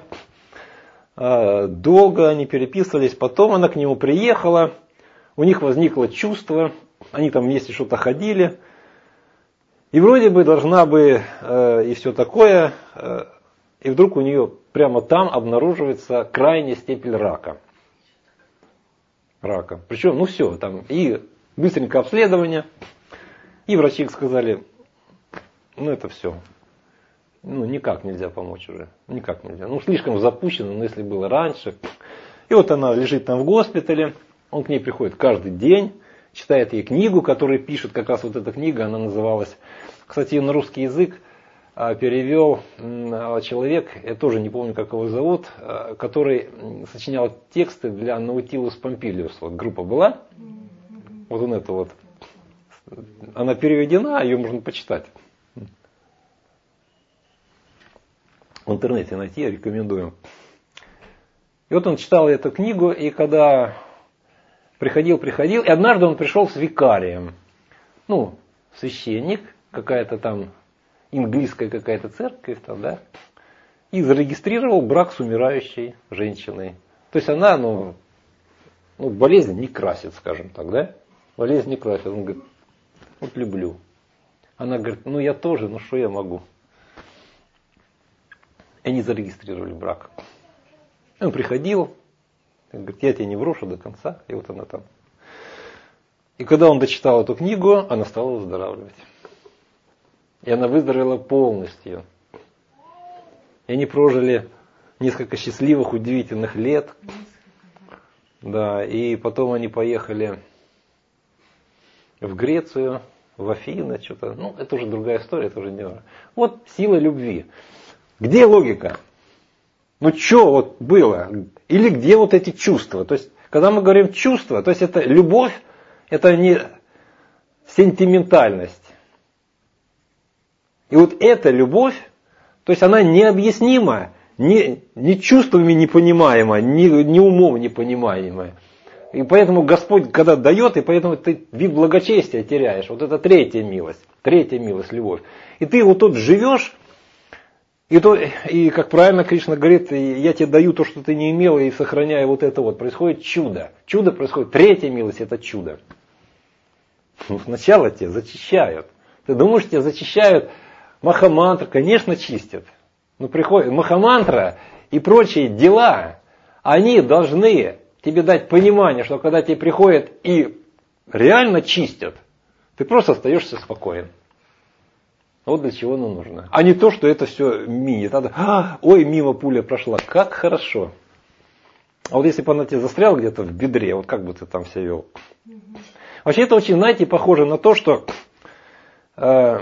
Долго они переписывались. Потом она к нему приехала. У них возникло чувство. Они там вместе что-то ходили. И вроде бы должна бы и все такое. И вдруг у нее прямо там обнаруживается крайняя степень рака. Рака. Причем, ну все, там и быстренько обследование. И врачи сказали, ну это все, ну никак нельзя помочь уже, никак нельзя. Ну слишком запущено, но если было раньше. И вот она лежит там в госпитале, он к ней приходит каждый день, читает ей книгу, которую пишет, как раз вот эта книга, она называлась, кстати, ее на русский язык перевел человек, я тоже не помню, как его зовут, который сочинял тексты для Наутилус Помпилиус, вот группа была, вот он это вот. Она переведена, ее можно почитать. В интернете найти, я рекомендую. И вот он читал эту книгу, и когда приходил, приходил, и однажды он пришел с викарием. Ну, священник, какая-то там, английская какая-то церковь, там, да. и зарегистрировал брак с умирающей женщиной. То есть она, ну, ну болезнь не красит, скажем так, да? Болезнь не красит. Он говорит, вот люблю. Она говорит, ну я тоже, ну что я могу? И они зарегистрировали брак. Он приходил, он говорит, я тебя не брошу до конца, и вот она там. И когда он дочитал эту книгу, она стала выздоравливать. И она выздоровела полностью. И они прожили несколько счастливых, удивительных лет. Да, и потом они поехали в Грецию, в Афины, что-то. Ну, это уже другая история, это уже не важно. Вот сила любви. Где логика? Ну, что вот было? Или где вот эти чувства? То есть, когда мы говорим чувства, то есть это любовь, это не сентиментальность. И вот эта любовь, то есть она необъяснима, ни, ни чувствами не понимаема, ни, ни умом не понимаемая. И поэтому Господь, когда дает, и поэтому ты вид благочестия теряешь. Вот это третья милость, третья милость, любовь. И ты вот тут живешь, и, то, и как правильно Кришна говорит, я тебе даю то, что ты не имел, и сохраняя вот это вот. Происходит чудо. Чудо происходит. Третья милость – это чудо. Сначала тебя зачищают. Ты думаешь, тебя зачищают махамантра? Конечно, чистят. Но приходит махамантра и прочие дела, они должны тебе дать понимание, что когда тебе приходят и реально чистят, ты просто остаешься спокоен. Вот для чего оно нужно. А не то, что это все мини. Надо, а, ой, мимо пуля прошла, как хорошо. А вот если бы она тебе застряла где-то в бедре, вот как бы ты там себя вел? Угу. Вообще это очень, знаете, похоже на то, что э,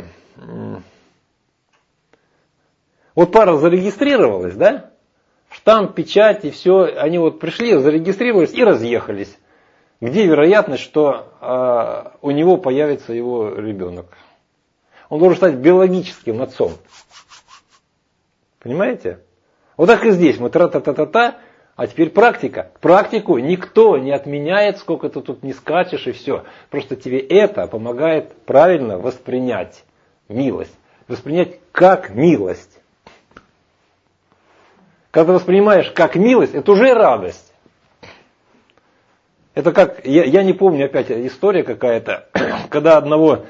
вот пара зарегистрировалась, да? Штамп, печать и все, они вот пришли, зарегистрировались и разъехались. Где вероятность, что э, у него появится его ребенок? Он должен стать биологическим отцом. Понимаете? Вот так и здесь. Мы тра-та-та-та-та, а теперь практика. Практику никто не отменяет, сколько ты тут не скачешь и все. Просто тебе это помогает правильно воспринять милость. Воспринять как милость. Когда ты воспринимаешь как милость, это уже радость. Это как, я, я не помню опять история какая-то, когда одного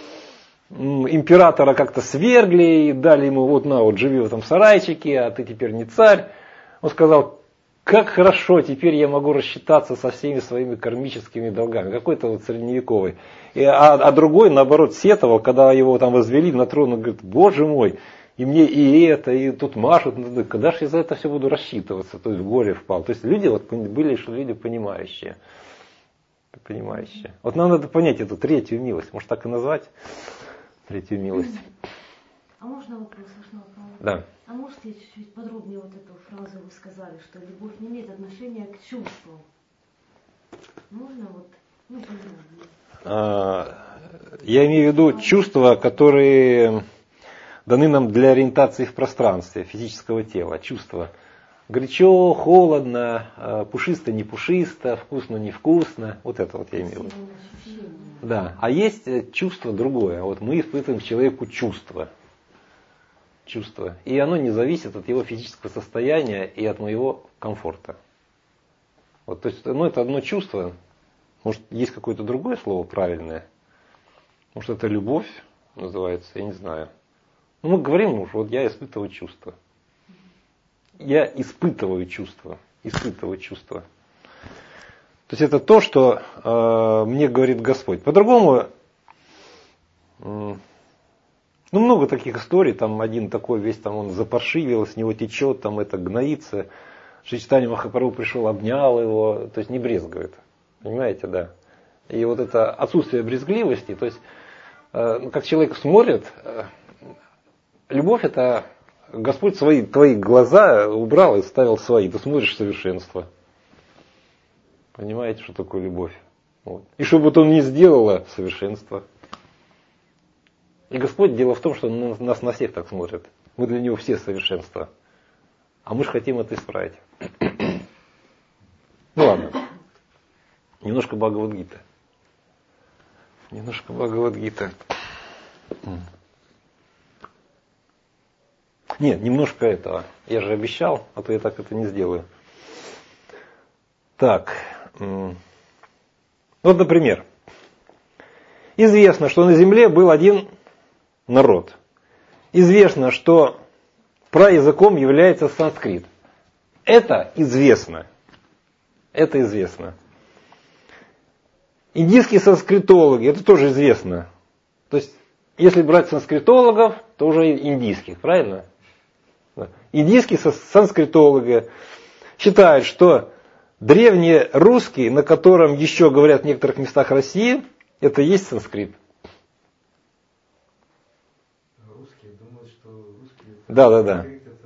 императора как-то свергли и дали ему, вот на, вот живи в этом сарайчике, а ты теперь не царь. Он сказал, как хорошо, теперь я могу рассчитаться со всеми своими кармическими долгами. Какой-то вот средневековый. И, а, а другой, наоборот, сетовал, когда его там возвели на трон, он говорит, боже мой, и мне и это, и тут машут, когда же я за это все буду рассчитываться? То есть в горе впал. То есть люди вот были, что люди понимающие. Понимающие. Вот нам надо понять эту третью милость. Может так и назвать? Третью милость. А можно вопрос, Вишнава? Да. А можете чуть-чуть подробнее вот эту фразу вы сказали, что любовь не имеет отношения к чувствам? Можно вот, ну, подробнее? А, я имею в виду чувства, которые даны нам для ориентации в пространстве физического тела. Чувства. Горячо, холодно, пушисто, не пушисто, вкусно, не вкусно. Вот это вот я имею в виду. Да. А есть чувство другое. Вот мы испытываем к человеку чувство. Чувство. И оно не зависит от его физического состояния и от моего комфорта. Вот, то есть, ну, это одно чувство. Может, есть какое-то другое слово правильное? Может, это любовь называется? Я не знаю. Ну, мы говорим уж, вот я испытываю чувство. Я испытываю чувство. Испытываю чувство. То есть это то, что э, мне говорит Господь. По-другому, э, ну, много таких историй. Там один такой весь, там он запаршивил, с него течет, там это гноится. Шри Чайтанья Махапрабху пришел, обнял его. То есть не брезгует. Понимаете, да. И вот это отсутствие брезгливости, то есть, э, как человек смотрит, э, любовь это Господь свои, твои глаза убрал и ставил свои. Ты смотришь совершенство. Понимаете, что такое любовь? Вот. И что бы он ни сделало, совершенство. И Господь, дело в том, что Он нас на всех так смотрит. Мы для Него все совершенства. А мы же хотим это исправить. Ну ладно. Немножко Бхагавад-гита. Немножко Бхагавад-гита. Нет, немножко этого. Я же обещал, а то я так это не сделаю. Так. Вот, например. Известно, что на земле был один народ. Известно, что праязыком является санскрит. Это известно. Это известно. Индийские санскритологи, это тоже известно. То есть, если брать санскритологов, то уже индийских, правильно? Индийские санскритологи считают, что древний русский, на котором еще говорят в некоторых местах России, это и есть санскрит. Русские думают, что русские... Да, да, да.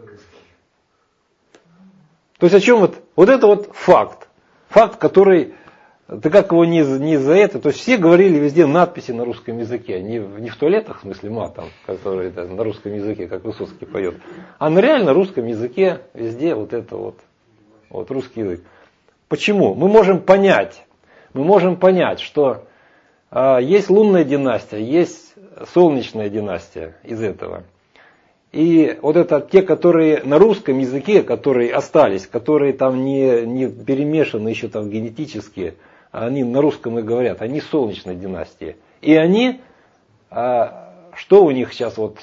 То есть о чем вот? Вот это вот факт. Факт, который, ты как его не, не за это, то есть все говорили везде надписи на русском языке, не, не в туалетах, в смысле матом, который да, на русском языке, как Высоцкий поет, а на реально русском языке везде вот это вот, вот русский язык. Почему? Мы можем понять, мы можем понять, что а, есть лунная династия, есть солнечная династия из этого. И вот это те, которые на русском языке, которые остались, которые там не, не перемешаны еще там генетически, они на русском и говорят, они солнечной династии. И они, а, что у них сейчас вот,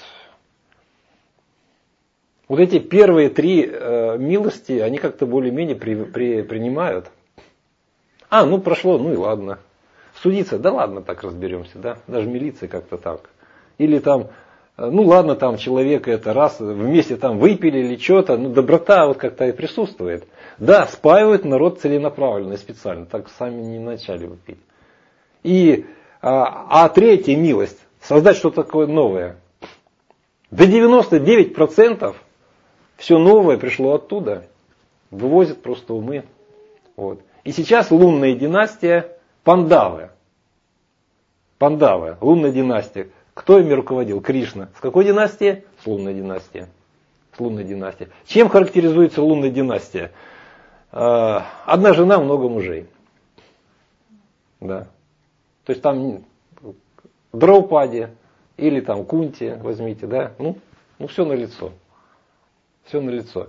вот эти первые три а, милости, они как-то более-менее при, при, принимают. А, ну прошло, ну и ладно. Судиться, да ладно, так разберемся, да, даже милиция как-то так. Или там, ну ладно, там человек это раз вместе там выпили или что-то, ну доброта вот как-то и присутствует. Да, спаивают народ целенаправленно и специально, так сами не начали выпить. И, а, а третья милость, создать что-то такое новое. До девяноста девяти процентов все новое пришло оттуда. Вывозят просто умы. Вот. И сейчас лунная династия Пандавы. Пандавы, лунная династия. Кто ими руководил? Кришна. С какой династии? С лунной династии. С лунной династии. Чем характеризуется лунная династия? Одна жена, много мужей. Да. То есть там Драупади или там Кунти возьмите, да? Ну, ну все налицо. Все налицо.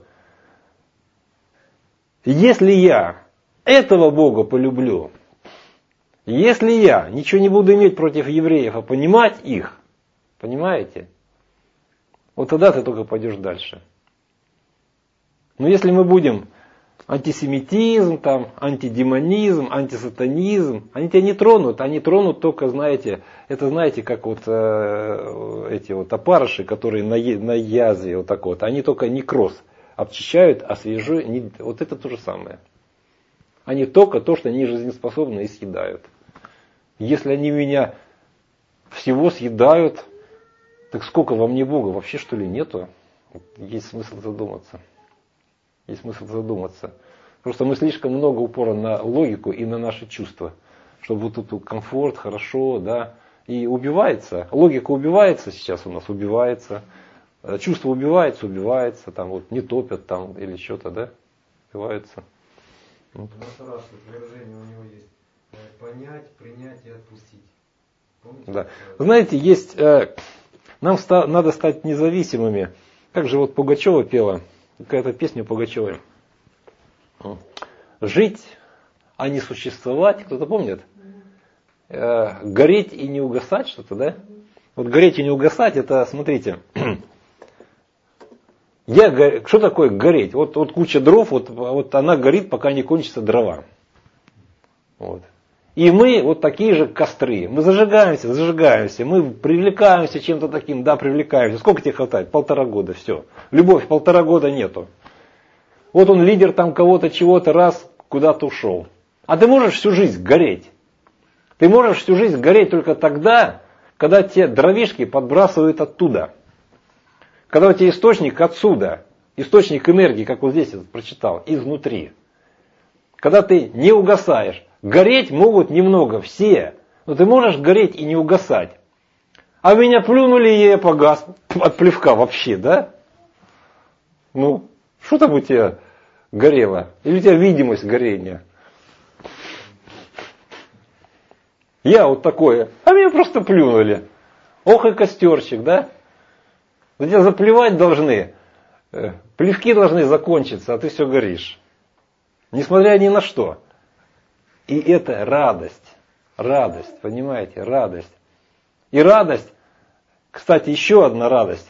Если я этого Бога полюблю, если я ничего не буду иметь против евреев, а понимать их, понимаете? Вот тогда ты только пойдешь дальше. Но если мы будем антисемитизм, там, антидемонизм, антисатанизм, они тебя не тронут, они тронут только, знаете, это знаете, как вот э, эти вот опарыши, которые на, на язве вот так вот, они только некроз обчищают, освежают, вот это то же самое. Они только то, что они жизнеспособны, и съедают. Если они меня всего съедают, так сколько во мне Бога? Вообще что ли нету? Есть смысл задуматься. Есть смысл задуматься. Просто мы слишком много упора на логику и на наши чувства. Чтобы вот тут комфорт, хорошо, да. И убивается. Логика убивается сейчас у нас, убивается. Чувство убивается, убивается. Там вот не топят там или что-то, да. Убивается. У нас раз выражение у него есть понять, принять и отпустить. Помните? Да. Знаете, есть, э, нам ста, надо стать независимыми. Как же вот Пугачева пела, какая-то песня Пугачевой. Жить, а не существовать. Кто-то помнит? Э, гореть и не угасать что-то, да? Вот гореть и не угасать, это, смотрите, я, что такое гореть? Вот, вот куча дров, вот, вот она горит, пока не кончатся дрова. Вот. И мы вот такие же костры. Мы зажигаемся, зажигаемся, мы привлекаемся чем-то таким, да, привлекаемся. Сколько тебе хватает? Полтора года, все. Любовь полтора года нету. Вот он лидер там кого-то, чего-то, раз куда-то ушел. А ты можешь всю жизнь гореть. Ты можешь всю жизнь гореть только тогда, когда те дровишки подбрасывают оттуда. Когда у тебя источник отсюда, источник энергии, как вот здесь я прочитал, изнутри. Когда ты не угасаешь. Гореть могут немного все, но ты можешь гореть и не угасать. А меня плюнули, и я погас от плевка вообще, да? Ну, что там у тебя горело? Или у тебя видимость горения? Я вот такое, а меня просто плюнули. Ох и костерчик, да? За тебя заплевать должны. Плевки должны закончиться, а ты все горишь. Несмотря ни на что. И это радость. Радость, понимаете, радость. И радость, кстати, еще одна радость.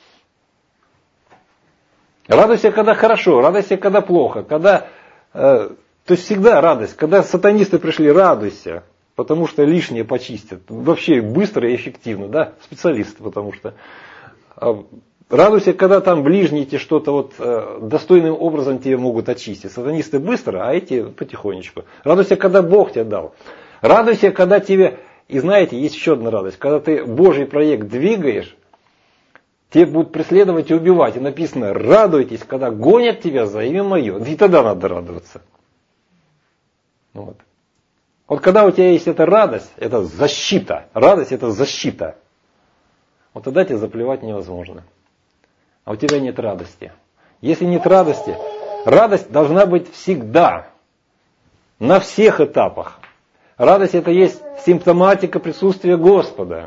Радуйся, когда хорошо, радуйся, когда плохо. Когда, э, то есть всегда радость. Когда сатанисты пришли, радуйся. Потому что лишнее почистят. Вообще быстро и эффективно, да, специалисты, потому что. Радуйся, когда там ближние тебе что-то вот э, достойным образом тебе могут очистить. Сатанисты быстро, а эти потихонечку. Радуйся, когда Бог тебе дал. Радуйся, когда тебе, и знаете, есть еще одна радость. Когда ты Божий проект двигаешь, тебе будут преследовать и убивать. И написано, радуйтесь, когда гонят тебя за имя мое. И тогда надо радоваться. Вот. Вот когда у тебя есть эта радость, это защита. Радость это защита. Вот тогда тебе заплевать невозможно. А у тебя нет радости. Если нет радости, радость должна быть всегда. На всех этапах. Радость это есть симптоматика присутствия Господа.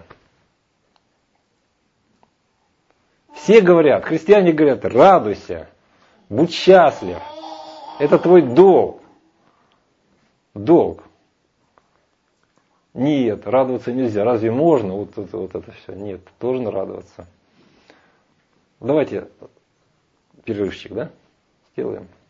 Все говорят, христиане говорят, радуйся, будь счастлив. Это твой долг. Долг. Нет, радоваться нельзя. Разве можно? Вот, вот, вот это все. Нет, должен радоваться. Давайте перерывчик, да? Сделаем.